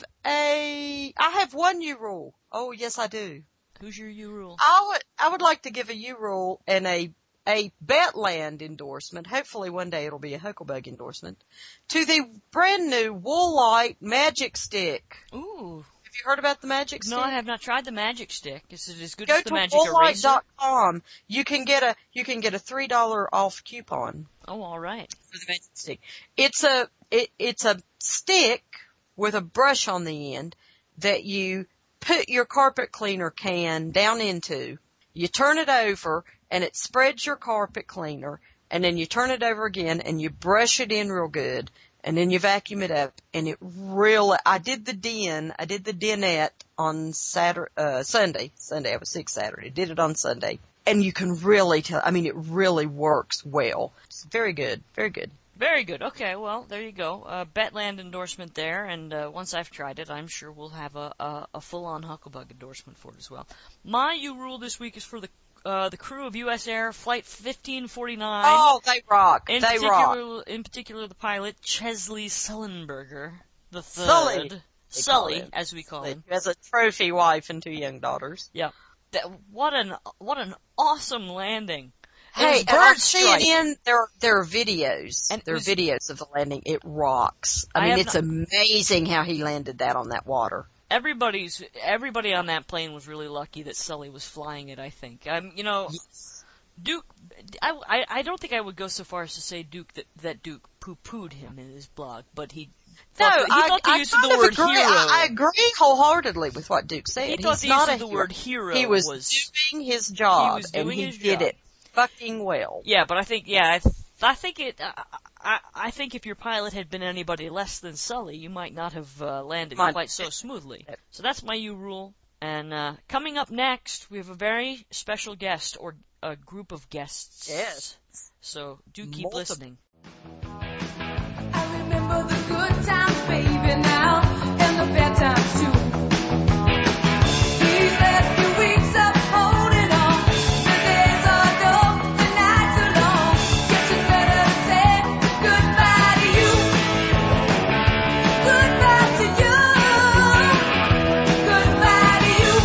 have one new rule. Oh, yes, I do. Who's your U rule? I would like to give a U rule and a Betland endorsement. Hopefully one day it'll be a Hucklebug endorsement to the brand new Woolite Magic Stick. Ooh. Have you heard about the Magic Stick? No, I have not tried the Magic Stick. Is it as good Go as the to Magic Eraser? Woolite.com. You can get a $3 off coupon. Oh, all right. For the Magic Stick. It's a stick with a brush on the end that you put your carpet cleaner can down into. You turn it over and it spreads your carpet cleaner, and then you turn it over again and you brush it in real good, and then you vacuum it up, and it really, I did the dinette on Sunday. I was sick Saturday. Did it on Sunday. And you can really tell, it really works well. It's very good. Very good. Very good. Okay, well, there you go. Betland endorsement there, and once I've tried it, I'm sure we'll have a full-on Hucklebug endorsement for it as well. My U rule this week is for the crew of U.S. Air Flight 1549. Oh, they rock. In particular, the pilot, Chesley Sullenberger, the third. Sully, as we call him. He has a trophy wife and 2 young daughters. Yeah. What an awesome landing. Hey, and I'm seeing in there are videos. And there are videos of the landing. It rocks. It's amazing how he landed that on that water. Everybody on that plane was really lucky that Sully was flying it, I think. Yes. Duke, I don't think I would go so far as to say that Duke poo-pooed him in his blog, but he thought the use of the word hero. I agree wholeheartedly with what Duke said. He thought the use of the word hero He was doing his job, and he did it fucking well. Yeah, but I think if your pilot had been anybody less than Sully, you might not have landed quite so smoothly. So that's my U rule. And coming up next, we have a very special guest, or a group of guests. Yes. So do keep listening. I remember the good times, baby, now, and the bad times too. These last few weeks of holding on, the days are dull, the nights are long. Guess it's better to say goodbye to you. Goodbye to you. Goodbye to you.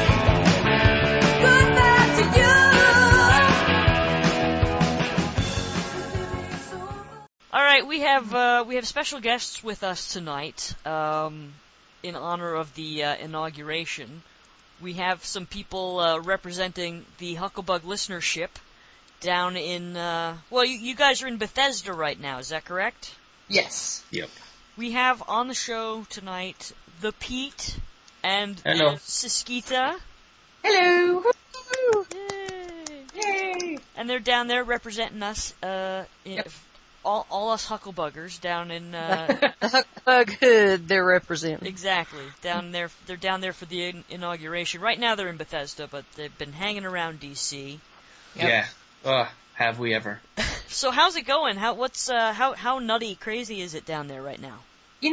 Goodbye to you. All right, we have special guests with us tonight in honor of the inauguration. We have some people representing the Hucklebug listenership down in you guys are in Bethesda right now, is that correct? Yes. Yep. We have on the show tonight the Pete and Hello. Siskita. Hello. Yay! And they're down there representing us, all us Hucklebuggers down in The Hucklebug hood they're representing. exactly down there. They're down there for the inauguration. Right now they're in Bethesda, but they've been hanging around DC. Yep. Yeah. Have we ever? So how's it going? How nutty crazy is it down there right now?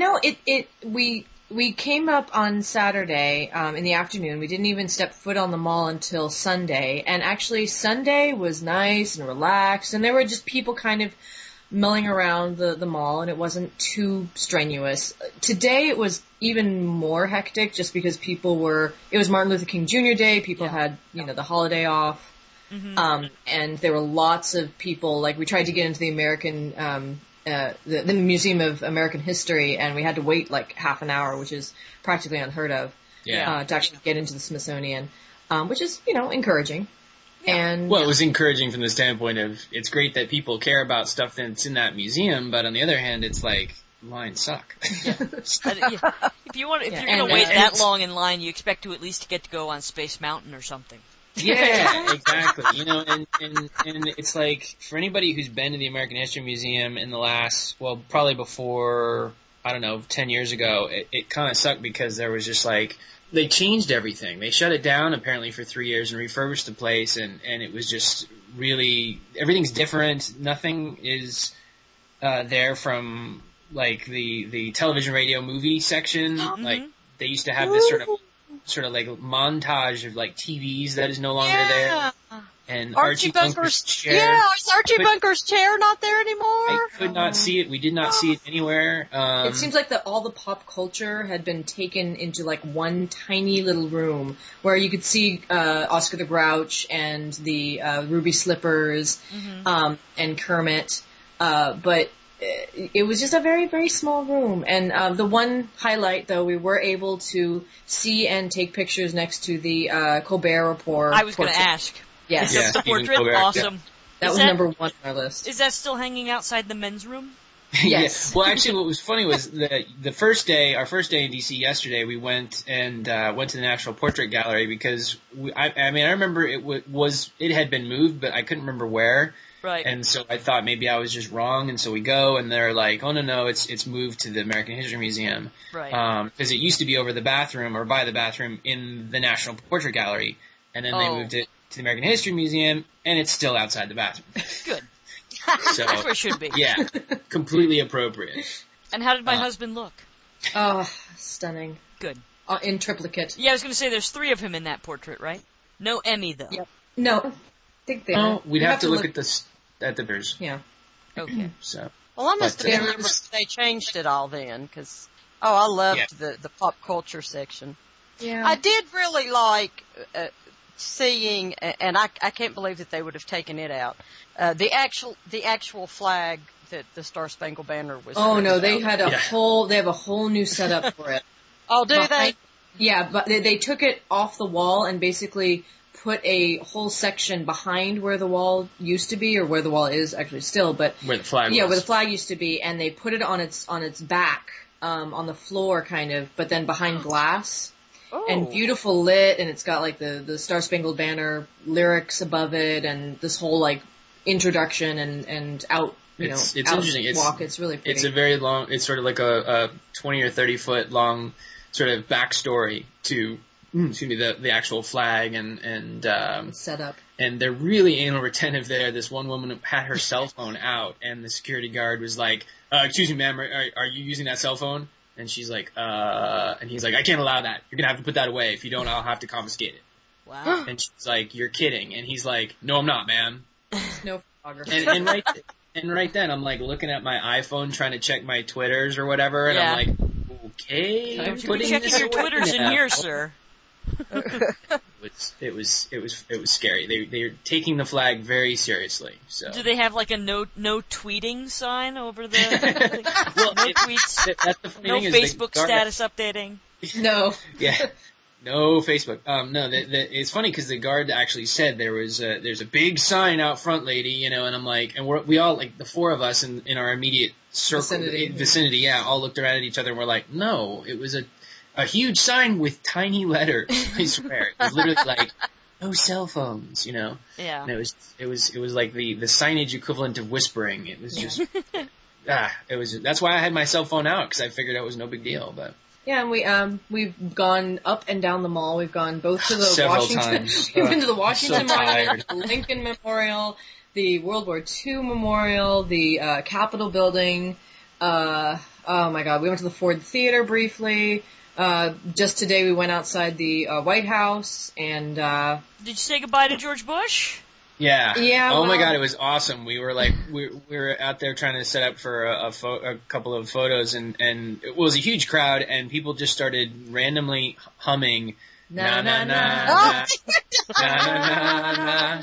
We came up on Saturday in the afternoon. We didn't even step foot on the mall until Sunday. And actually Sunday was nice and relaxed, and there were just people kind of milling around the mall, and it wasn't too strenuous. Today it was even more hectic just because it was Martin Luther King Jr. Day. People had, the holiday off. Mm-hmm. And there were lots of people, we tried to get into the American, the Museum of American History, and we had to wait half an hour, which is practically unheard of. Yeah. to actually get into the Smithsonian, which is, encouraging. And Well, it was encouraging from the standpoint of it's great that people care about stuff that's in that museum, but on the other hand, it's like lines suck. If you're going to and, wait uh, that long in line, you expect to at least get to go on Space Mountain or something. Yeah, exactly. And it's like for anybody who's been to the American History Museum in the last, well, probably before, I don't know, 10 years ago, it kind of sucked because there was just like, they changed everything. They shut it down apparently for 3 years and refurbished the place, and it was just really, everything's different. Nothing is there from like the television, radio, movie section. Mm-hmm. Like they used to have this sort of like montage of like TVs that is no longer there. And Archie Bunker's chair. Yeah, is Archie Bunker's chair not there anymore? I could not see it. We did not see it anywhere. it seems like all the pop culture had been taken into like one tiny little room where you could see Oscar the Grouch and the Ruby Slippers and Kermit, but it was just a very, very small room. And the one highlight, though, we were able to see and take pictures next to the Colbert Report. I was going to portrait. ask. Yes, Yeah, The Stephen portrait, Colbert, awesome. that was number one on our list. Is that still hanging outside the men's room? Yes. Yeah. Well, actually, what was funny was the first day, our first day in DC yesterday, we went to the National Portrait Gallery because I remember it had been moved, but I couldn't remember where. Right. And so I thought maybe I was just wrong, and so we go, and they're like, "Oh no, it's moved to the American History Museum." Right. Because it used to be over the bathroom or by the bathroom in the National Portrait Gallery, and then they moved it to the American History Museum, and it's still outside the bathroom. Good. So That's where it should be. yeah, completely appropriate. And how did my husband look? Oh, stunning. Good. In triplicate. Yeah, I was going to say there's 3 of him in that portrait, right? No Emmy, though. Yep. No, I think they Oh, are. we'd have to look at the pictures. Yeah. Okay. So Well, I must But, have been remembered they changed it all then, because I loved the pop culture section. Yeah. I did really like seeing, and I can't believe that they would have taken it out. The actual flag that the Star Spangled Banner was. Oh no, written they on. had they have a whole new setup for it. Oh, do they? Yeah, but they took it off the wall and basically put a whole section behind where the wall used to be, or where the wall is actually still, but where the flag yeah, was. where the flag used to be, and they put it on its back, on the floor kind of, but then behind glass. Oh. And beautiful lit, and it's got like the Star Spangled Banner lyrics above it, and this whole like introduction and out, It's out interesting. walk. It's really pretty. It's a very long. It's sort of like a 20 or 30 foot long sort of backstory to the actual flag and set up. And they're really anal retentive there. This one woman had her cell phone out, and the security guard was like, "Excuse me, ma'am, are you using that cell phone?" And she's like, and he's like, "I can't allow that. You're gonna have to put that away. If you don't, I'll have to confiscate it." Wow. And she's like, "You're kidding." And he's like, "No, I'm not, ma'am." No photography. And right then, I'm like looking at my iPhone trying to check my Twitters or whatever, and Yeah. I'm like, "Okay, Don't you be putting checking this your away Twitters in now." here, sir. It was scary. They're taking the flag very seriously. So Do they have like a no tweeting sign over the well, no tweets, that's the funny no thing is the Facebook guard- status updating? No. Yeah. No Facebook. No, it's funny because the guard actually said there's a big sign out front, lady, and I'm like, and we all, like the 4 of us in our immediate circle, vicinity, yeah, all looked around at each other and we're like, no, it was a huge sign with tiny letters, I swear. It was literally like, no cell phones, Yeah. And it was like the signage equivalent of whispering. It was just, that's why I had my cell phone out, because I figured it was no big deal, but. Yeah, and we've gone up and down the mall. We've gone both to the Several Washington, times. we've been to the Washington so Monument, the Lincoln Memorial, the World War II Memorial, the Capitol Building. Oh my God, we went to the Ford Theater briefly. Just today we went outside the White House, and Did you say goodbye to George Bush? Yeah. Yeah, Oh my well- God, it was awesome. We were like, we were out there trying to set up for a couple of photos, and it was a huge crowd, and people just started randomly humming, na na na na, na na na,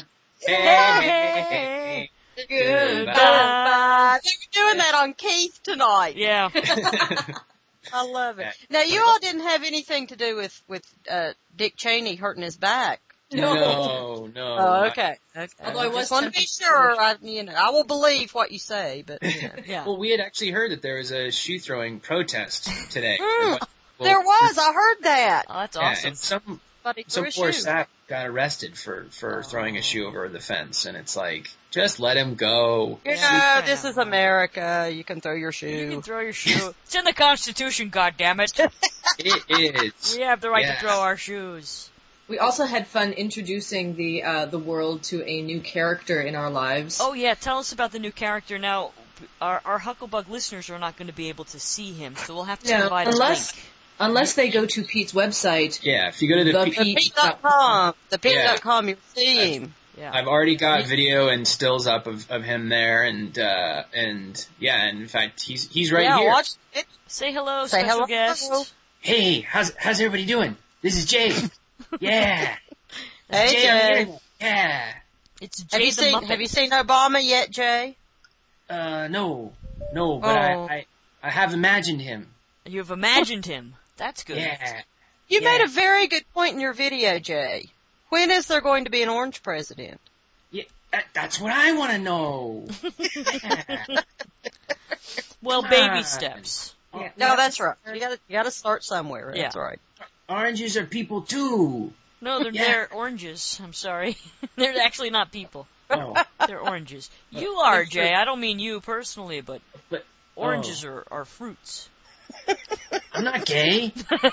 hey, Goodbye. They were doing that on Keith tonight. Yeah. I love it. Yeah. Now, you all didn't have anything to do with Dick Cheney hurting his back. No. Oh, okay. Although I was just want to be tempted sure. I will believe what you say, but Yeah. Well, we had actually heard that there was a shoe throwing protest today. there was. I heard that. Oh, that's Yeah, awesome. and some But he threw a poor shoe. sap got arrested for throwing a shoe over the fence, and it's like, just let him go. You Yeah. know, this is America. You can throw your You shoe. can throw your shoe. It's in the Constitution, goddammit. It is. We have the right Yeah. to throw our shoes. We also had fun introducing the world to a new character in our lives. Oh yeah, tell us about the new character. Now, our Hucklebug listeners are not going to be able to see him, so we'll have to No, provide unless- a link. Unless they go to Pete's website. Yeah, if you go to The the Pete- Pete.com. The Pete.com, you'll see him. Yeah. I've already got video and stills up of him there, and yeah, and in fact, he's right yeah, here. watch it. Say hello, Say special hello. guest. Hey, how's everybody doing? This is Jay. Yeah. Hey, Jay, I'm Jay. here. Yeah. It's Have Jay you the seen Muppet. Have you seen Obama yet, Jay? No, but Oh. I have imagined him. You've imagined him. That's good. Yeah. You Yeah. made a very good point in your video, Jay. When is there going to be an orange president? Yeah, that's what I want to know. Yeah. Well, Come baby on. steps. Yeah. No, that's right. You gotta start somewhere. That's Yeah. right. Oranges are people too. No, Yeah. they're oranges. I'm sorry. They're actually not people. Oh, They're oranges. You are, Jay. I don't mean you personally, but but oranges are fruits. I'm not gay.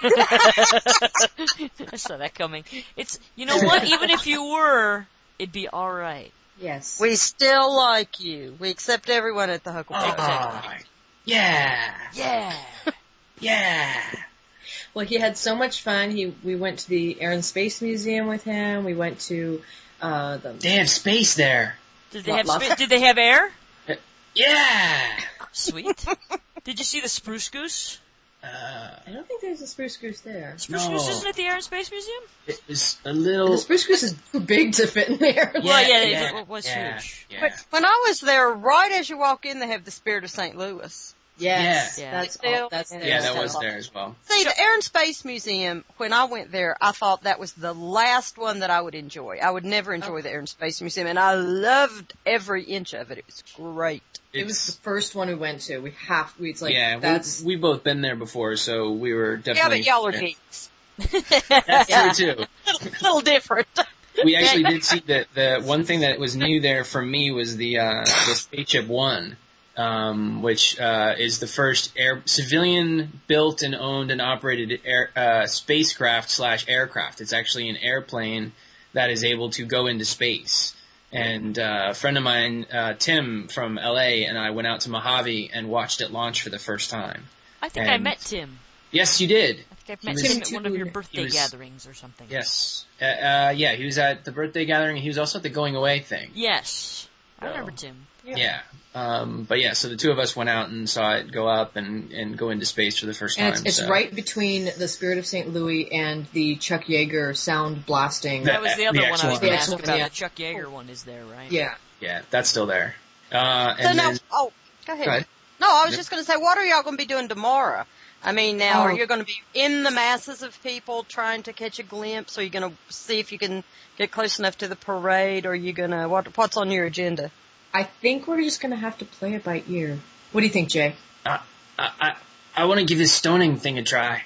I saw that coming. It's, you know what? Even if you were, it'd be alright. Yes. We still like you. We accept everyone at the Huckleberry. Oh, yeah, Yeah. yeah. Well, he had so much fun. We went to the Air and Space Museum with him. We went to the They have space there. Did they have Love. did they have air? Yeah. Sweet. Did you see the Spruce Goose? I don't think there's a spruce goose there. Spruce No. Goose isn't at the Air and Space Museum? It was a little. The spruce goose is too big to fit in there. Well, yeah, it was huge. Yeah. But when I was there, right as you walk in, they have the Spirit of St. Louis. Yes, Yeah. that's Still- all. That's there. Yeah, that So- was there as well. See, the Air and Space Museum, when I went there, I thought that was the last one that I would enjoy. I would never enjoy the Air and Space Museum, and I loved every inch of it. It was great. It was the It's, first one we went to. It's like yeah, that's we both been there before, so we were Yeah, definitely. but y'all are geeks. That's true too. A little different. We actually did see the one thing that was new there for me was the Spaceship One, which is the first civilian built and owned and operated spacecraft / aircraft. It's actually an airplane that is able to go into space. And a friend of mine, Tim from LA, and I went out to Mojave and watched it launch for the first time. I think I And- met Tim. Yes, you did. I think I've met was- Tim at one of your He birthday was- gatherings or something. Yes. Yeah, he was at the birthday gathering. He was also at the going away thing. Yes. I Oh. remember Tim. Yeah. But yeah, so the two of us went out and saw it go up and go into space for the first time. and it's so. right between the Spirit of St. Louis and the Chuck Yeager sound blasting. That- That was the other the one I was actual going to one. ask The about. actual one, The Chuck Yeager one is there, right? Yeah. Yeah, that's still there. So And now, then, go ahead. go ahead. No, I was Yep. just going to say, what are y'all going to be doing tomorrow? I mean, now, are you going to be in the masses of people trying to catch a glimpse? Are you going to see if you can get close enough to the parade? Or are you going to, what's on your agenda? I think we're just gonna have to play it by ear. What do you think, Jay? I want to give this stoning thing a try.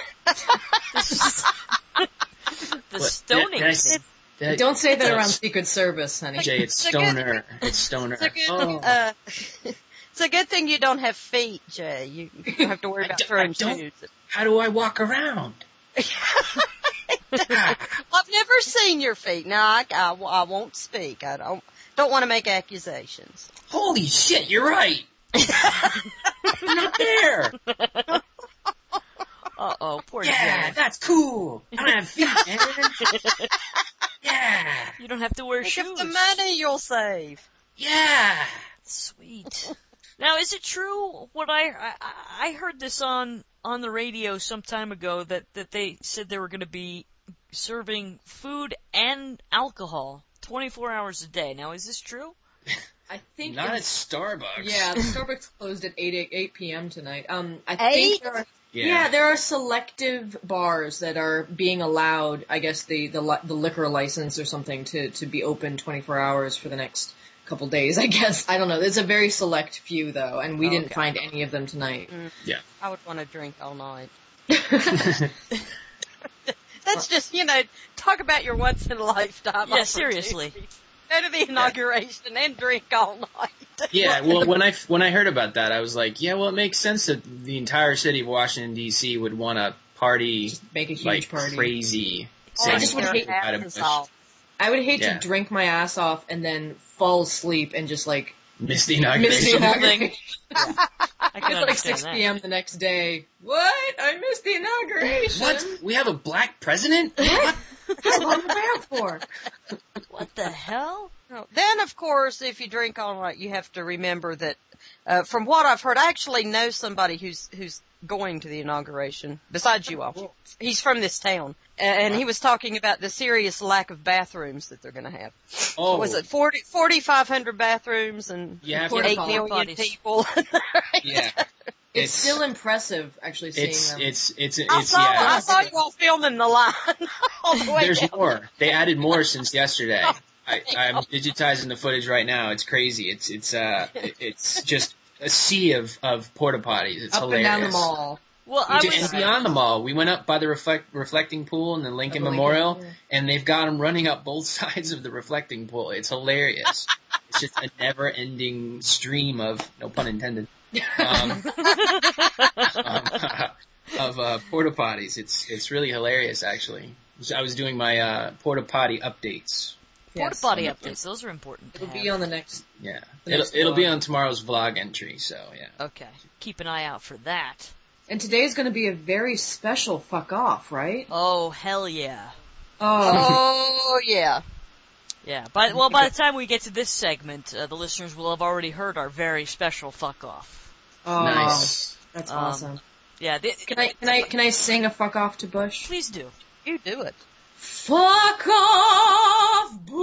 The What- stoning. did I say- did I- Don't say that That's- around Secret Service, honey. Jay, it's It's a good- stoner. It's stoner. It's a good, Oh. it's a good thing you don't have feet, Jay. You don't have to worry about I throwing don't- shoes. How do I walk around? I've never seen your feet. Now, I won't speak. I don't want to make accusations. Holy shit, you're right. They're not there. Uh-oh, poor Yeah, Jay. that's cool. I don't have feet, man. Yeah, You don't have to wear Think shoes. of the money you'll save. yeah. Sweet. Now, is it true what I heard this on the radio some time ago that they said they were going to be serving food and alcohol 24 hours a day. Now, is this true? I think Not at it's- Starbucks. Yeah, the Starbucks closed at 8 p.m. tonight. I Eight? think there are Yeah, there are selective bars that are being allowed, I guess the liquor license or something to be open 24 hours for the next couple days, I guess. I don't know. It's a very select few though, and we didn't find any of them tonight. Yeah. I would want to drink all night. That's just, talk about your once in a lifetime. Yeah, seriously. Go to the inauguration and drink all night. Yeah, well, when I heard about that, I was like, yeah, well, it makes sense that the entire city of Washington D.C. would want to party, Just make a huge like party. crazy. I just would hate I would hate to drink my ass off and then fall asleep and just like miss the miss the inauguration. whole thing. I can It's like understand 6 that. p.m. the next day. What? I missed the inauguration. What? We have a black president? What? How long am I out for? What the hell? Then, of course, if you drink all night, you have to remember that, from what I've heard, I actually know somebody who's going to the inauguration, besides you all. He's from this town, and he was talking about the serious lack of bathrooms that they're going to have. Oh, Was it 4,500 bathrooms and you have 8 Porta million potties. people? yeah. It's still impressive, actually, seeing them. I saw you all filming the line all the way There's down. more. They added more since yesterday. I'm digitizing the footage right now. It's crazy. It's just a sea of porta potties. It's Up hilarious. and down the mall. Well, I And was. beyond the mall, we went up by the reflecting pool in the Lincoln Memorial, and they've got them running up both sides of the reflecting pool. It's hilarious. It's just a never-ending stream of, no pun intended, of porta potties. It's really hilarious, actually. I was doing my porta potty updates. Porta Yes. potty updates, those are important. to It'll have. be on the next. Yeah, The next it'll be vlog. on tomorrow's vlog entry. So yeah. Okay. Keep an eye out for that. And today's going to be a very special fuck off, right? Oh, hell yeah. Oh, yeah. Yeah. By the time we get to this segment, the listeners will have already heard our very special fuck off. Oh, Nice. That's Um, awesome. Yeah. Can I sing a fuck off to Bush? Please do. You do it. Fuck off, Bush.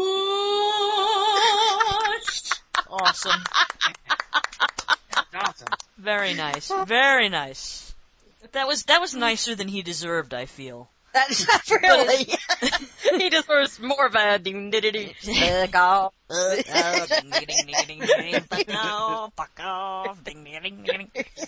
Awesome. Awesome. Very nice. Very nice. That was nicer than he deserved, I feel. That's not really. He deserves more of a ding-ding-ding. Fuck off. Ding, ding, ding, ding, ding, fuck off, ding, ding, ding, ding.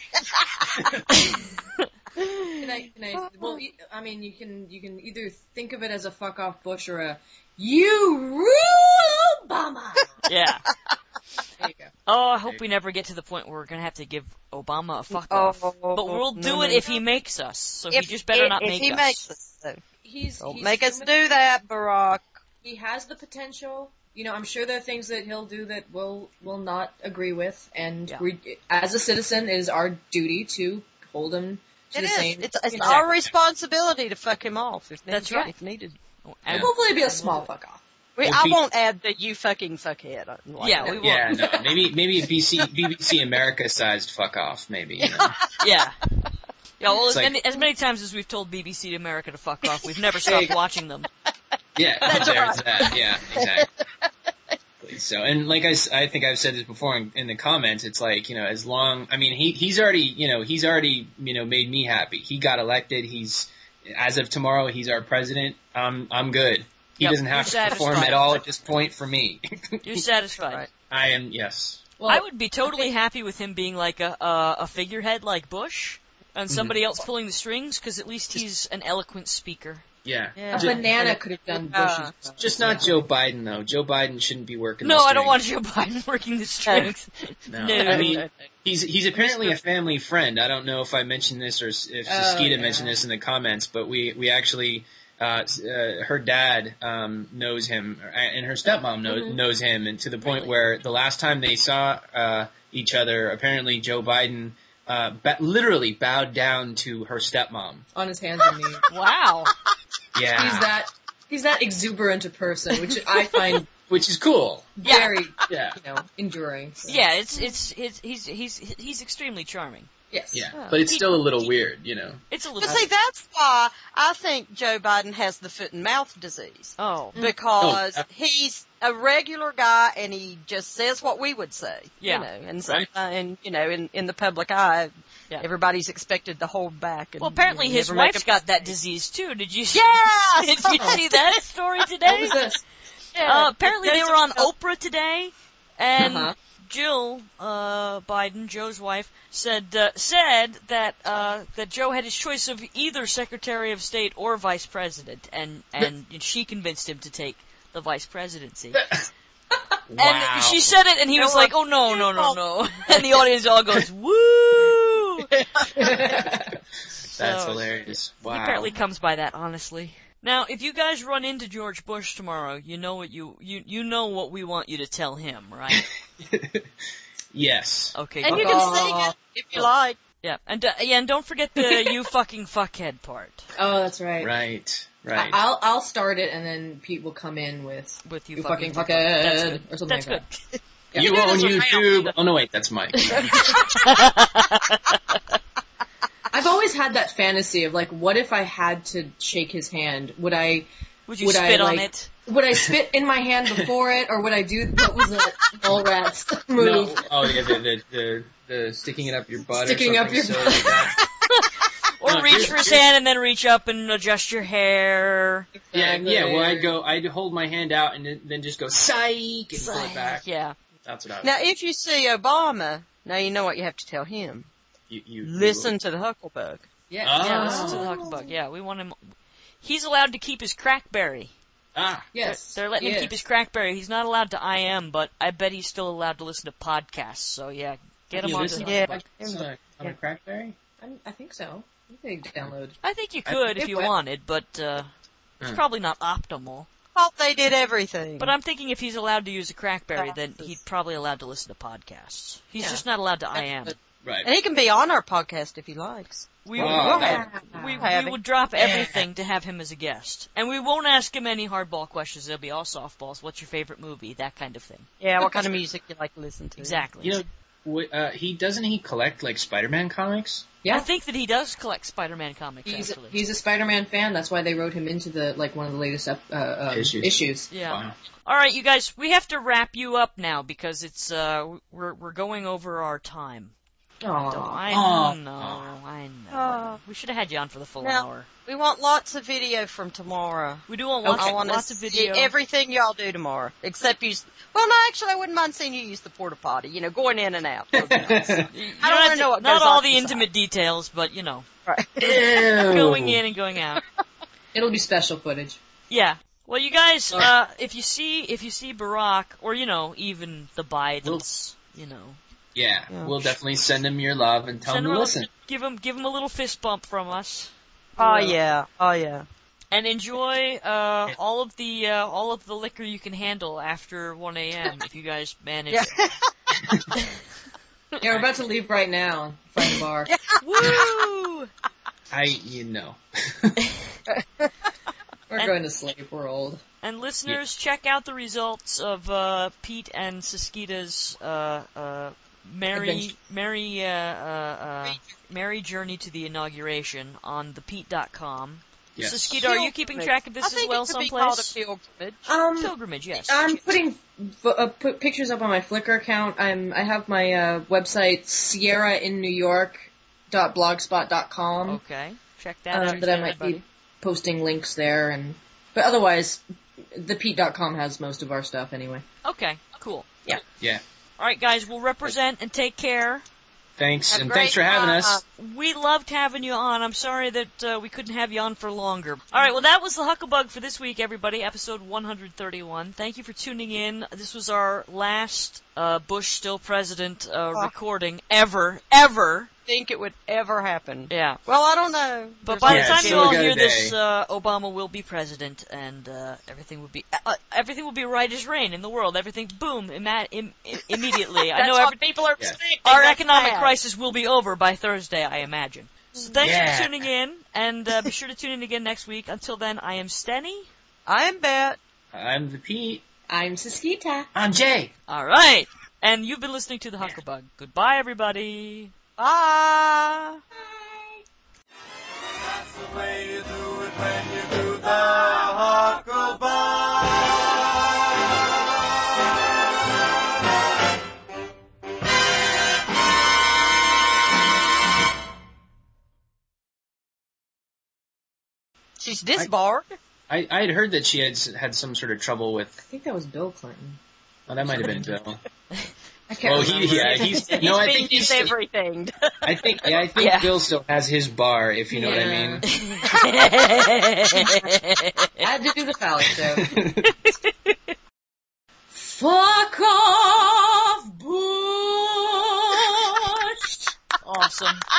Well, I mean, you can either think of it as a fuck off Bush or a you rule Obama. Yeah. There you go. Oh, I hope we never get to the point where we're gonna have to give Obama a fuck off. But we'll do it if he makes us. So he just better not make if he us. makes us. So. He's Make us human. do that, Barack. He has the potential. You know, I'm sure there are things that he'll do that we'll not agree with, and Yeah. as a citizen, it is our duty to hold him to It the is. same. It's Exactly. our responsibility to fuck him off if That's needed. right. If needed. And- Hopefully, it'll be a small fuck off. I won't add the you fucking fuckhead. Like Yeah, that. we will. Yeah, no, maybe BBC America sized fuck off, maybe. You know? Yeah. Yeah, well, It's like- as many times as we've told BBC America to fuck off, we've never stopped watching them. Yeah, there's that. Yeah, exactly. So, and like I think I've said this before in the comments, it's like, as long, I mean, he's already made me happy. He got elected. As of tomorrow, he's our president. I'm good. He Yep, doesn't have you're to perform satisfied. at all at this point for me. You're satisfied. Right. I am, yes. Well, I would be totally happy with him being like a figurehead like Bush, and somebody else pulling the strings, because at least he's an eloquent speaker. Yeah. a banana could have done Bush's job. Just not Joe Biden, though. Joe Biden shouldn't be working No, the I don't want strings. Joe Biden working the strings. No. No. I mean, he's apparently a family friend. I don't know if I mentioned this or if Saskita yeah. mentioned this in the comments, but we actually, her dad, knows him, and her stepmom knows him, and to the point where the last time they saw, each other, apparently Joe Biden, literally bowed down to her stepmom. on his hands and knees. Wow. Yeah. He's that exuberant a person, which I find Which is cool. very, Yeah. enduring. So. Yeah, he's extremely charming. Yes. Yeah, but it's still a little weird, you know. It's a But little. see, that's why I think Joe Biden has the foot and mouth disease. Oh, Because he's a regular guy and he just says what we would say. Yeah. You know, and Right. and you know, in the public eye, Yeah. everybody's expected to hold back. And, well, apparently you know, his never make wife's a got that mistake. disease too. Did you? Yeah! Did you see that story What today? was this? Apparently they were on Oprah today, and Uh-huh. Jill Biden, Joe's wife, said that that Joe had his choice of either Secretary of State or Vice President, and she convinced him to take the Vice Presidency. Wow. And she said it, and he was like, "Oh no, no, no, no!" And the audience all goes, "Woo!" That's So, hilarious. Wow. He apparently comes by that, honestly. Now, if you guys run into George Bush tomorrow, you know what you know what we want you to tell him, right? Yes. Okay, And good. you can sing it if you like. Yeah, and don't forget the "you fucking fuckhead" part Oh, that's right. Right. I'll start it, and then Pete will come in with with "You fucking fuckhead" That's good. or something That's like good. that. You You do own this with YouTube. Oh no, wait, that's Mike. I've always had that fantasy of like, what if I had to shake his hand? Would I Would you Would I, spit on like- it? would I spit in my hand before it, or would I do what was it, Mallrats No. move? Oh yeah, the sticking it up your butt. Sticking or up something your silly butt. like that. Or No, reach here's- for his here's- hand and then reach up and adjust your hair. Yeah. Well, I'd hold my hand out and then just go psych and pull it back. Yeah. That's what I would. Now, if you see Obama, now you know what you have to tell him. You Listen to the Huckleberg. Yeah. Oh. Yeah, listen to the Huckleberg. Yeah, we want him. He's allowed to keep his crackberry. Ah. Yes. They're letting him keep his crackberry. He's not allowed to IM, but I bet he's still allowed to listen to podcasts. So yeah, get him You onto listen the Yeah. Huckleberg. on a Crackberry? I think so. I think they download. I think you could if it you will. wanted, but it's probably not optimal. Thought they did everything. But I'm thinking if he's allowed to use a crackberry, then Passes. he's probably allowed to listen to podcasts. He's Yeah. just not allowed to IM. Right. And he can be on our podcast if he likes. We, Oh, we would drop everything to have him as a guest. And we won't ask him any hardball questions. They'll be all softballs. What's your favorite movie? That kind of thing. Yeah, what kind of music you like to listen to. Exactly. You know, he collect like Spider-Man comics? Yeah. I think that he does collect Spider-Man comics, He's actually. a Spider-Man fan. That's why they wrote him into the one of the latest issues. Yeah. Wow. All right, you guys, we have to wrap you up now because it's we're going over our time. I know. We should have had you on for the full Now- hour. We want lots of video from tomorrow. We do want I want lots to of see video. everything y'all do tomorrow, except use. Well, no, actually, I wouldn't mind seeing you use the porta potty. You know, going in and out. You I don't want have to know what not goes all on the inside. intimate details, but you know, Right. going in and going out. It'll be special footage. Yeah. Well, you guys, if you see Barack, or you know, even the Bidens, you know, Yeah, we'll definitely send him your love and tell him send to him listen. give him a little fist bump from us. Oh yeah. Oh yeah. And enjoy all of the liquor you can handle after 1 a.m. if you guys manage. Yeah. it. Yeah, we're about to leave right now. Find a bar. Woo! We're going to sleep. We're old. And listeners, check out the results of Pete and Saskita's merry journey to the inauguration on thepete.com. Yes. Saskita, are you keeping track of this I think as well it could be called a someplace? pilgrimage. Pilgrimage, yes. I'm putting put pictures up on my Flickr account. I have my website sierrainNewYork.blogspot.com Okay, check that out. that I might be posting links there, but otherwise, thepete.com has most of our stuff anyway. Okay, cool. Yeah. All right, guys, we'll represent and take care. Thanks, Have a and great thanks for having time. us. We loved having you on. I'm sorry that we couldn't have you on for longer. All right, well, that was the Huckabug for this week, everybody, episode 131. Thank you for tuning in. This was our last Bush still president recording ever. Think it would ever happen. Yeah. Well, I don't know. But by the Yeah, time still you all got a hear this, day. Obama will be president, and everything will be right as rain in the world. Everything, boom, immediately. I That's know what people are expecting. our That's economic bad. crisis will be over by Thursday, I imagine. So thanks Yeah. for tuning in, and be sure to tune in again next week. Until then, I am Stenny. I am Bet. I'm the Pete. I'm Saskita. I'm Jay. All right, and you've been listening to the Huckabug. Goodbye, everybody. Bye. That's the way you do it when you do the Huckleberry. She's disbarred. I had heard that she had some sort of trouble I with. think that was Bill Clinton. Oh, that might have been Bill. I can't remember. He's no, I think he's still, everything. I think Yeah. Bill still has his bar, if you know what I mean. Had to do the phallic joke. Fuck off, Bush! Awesome.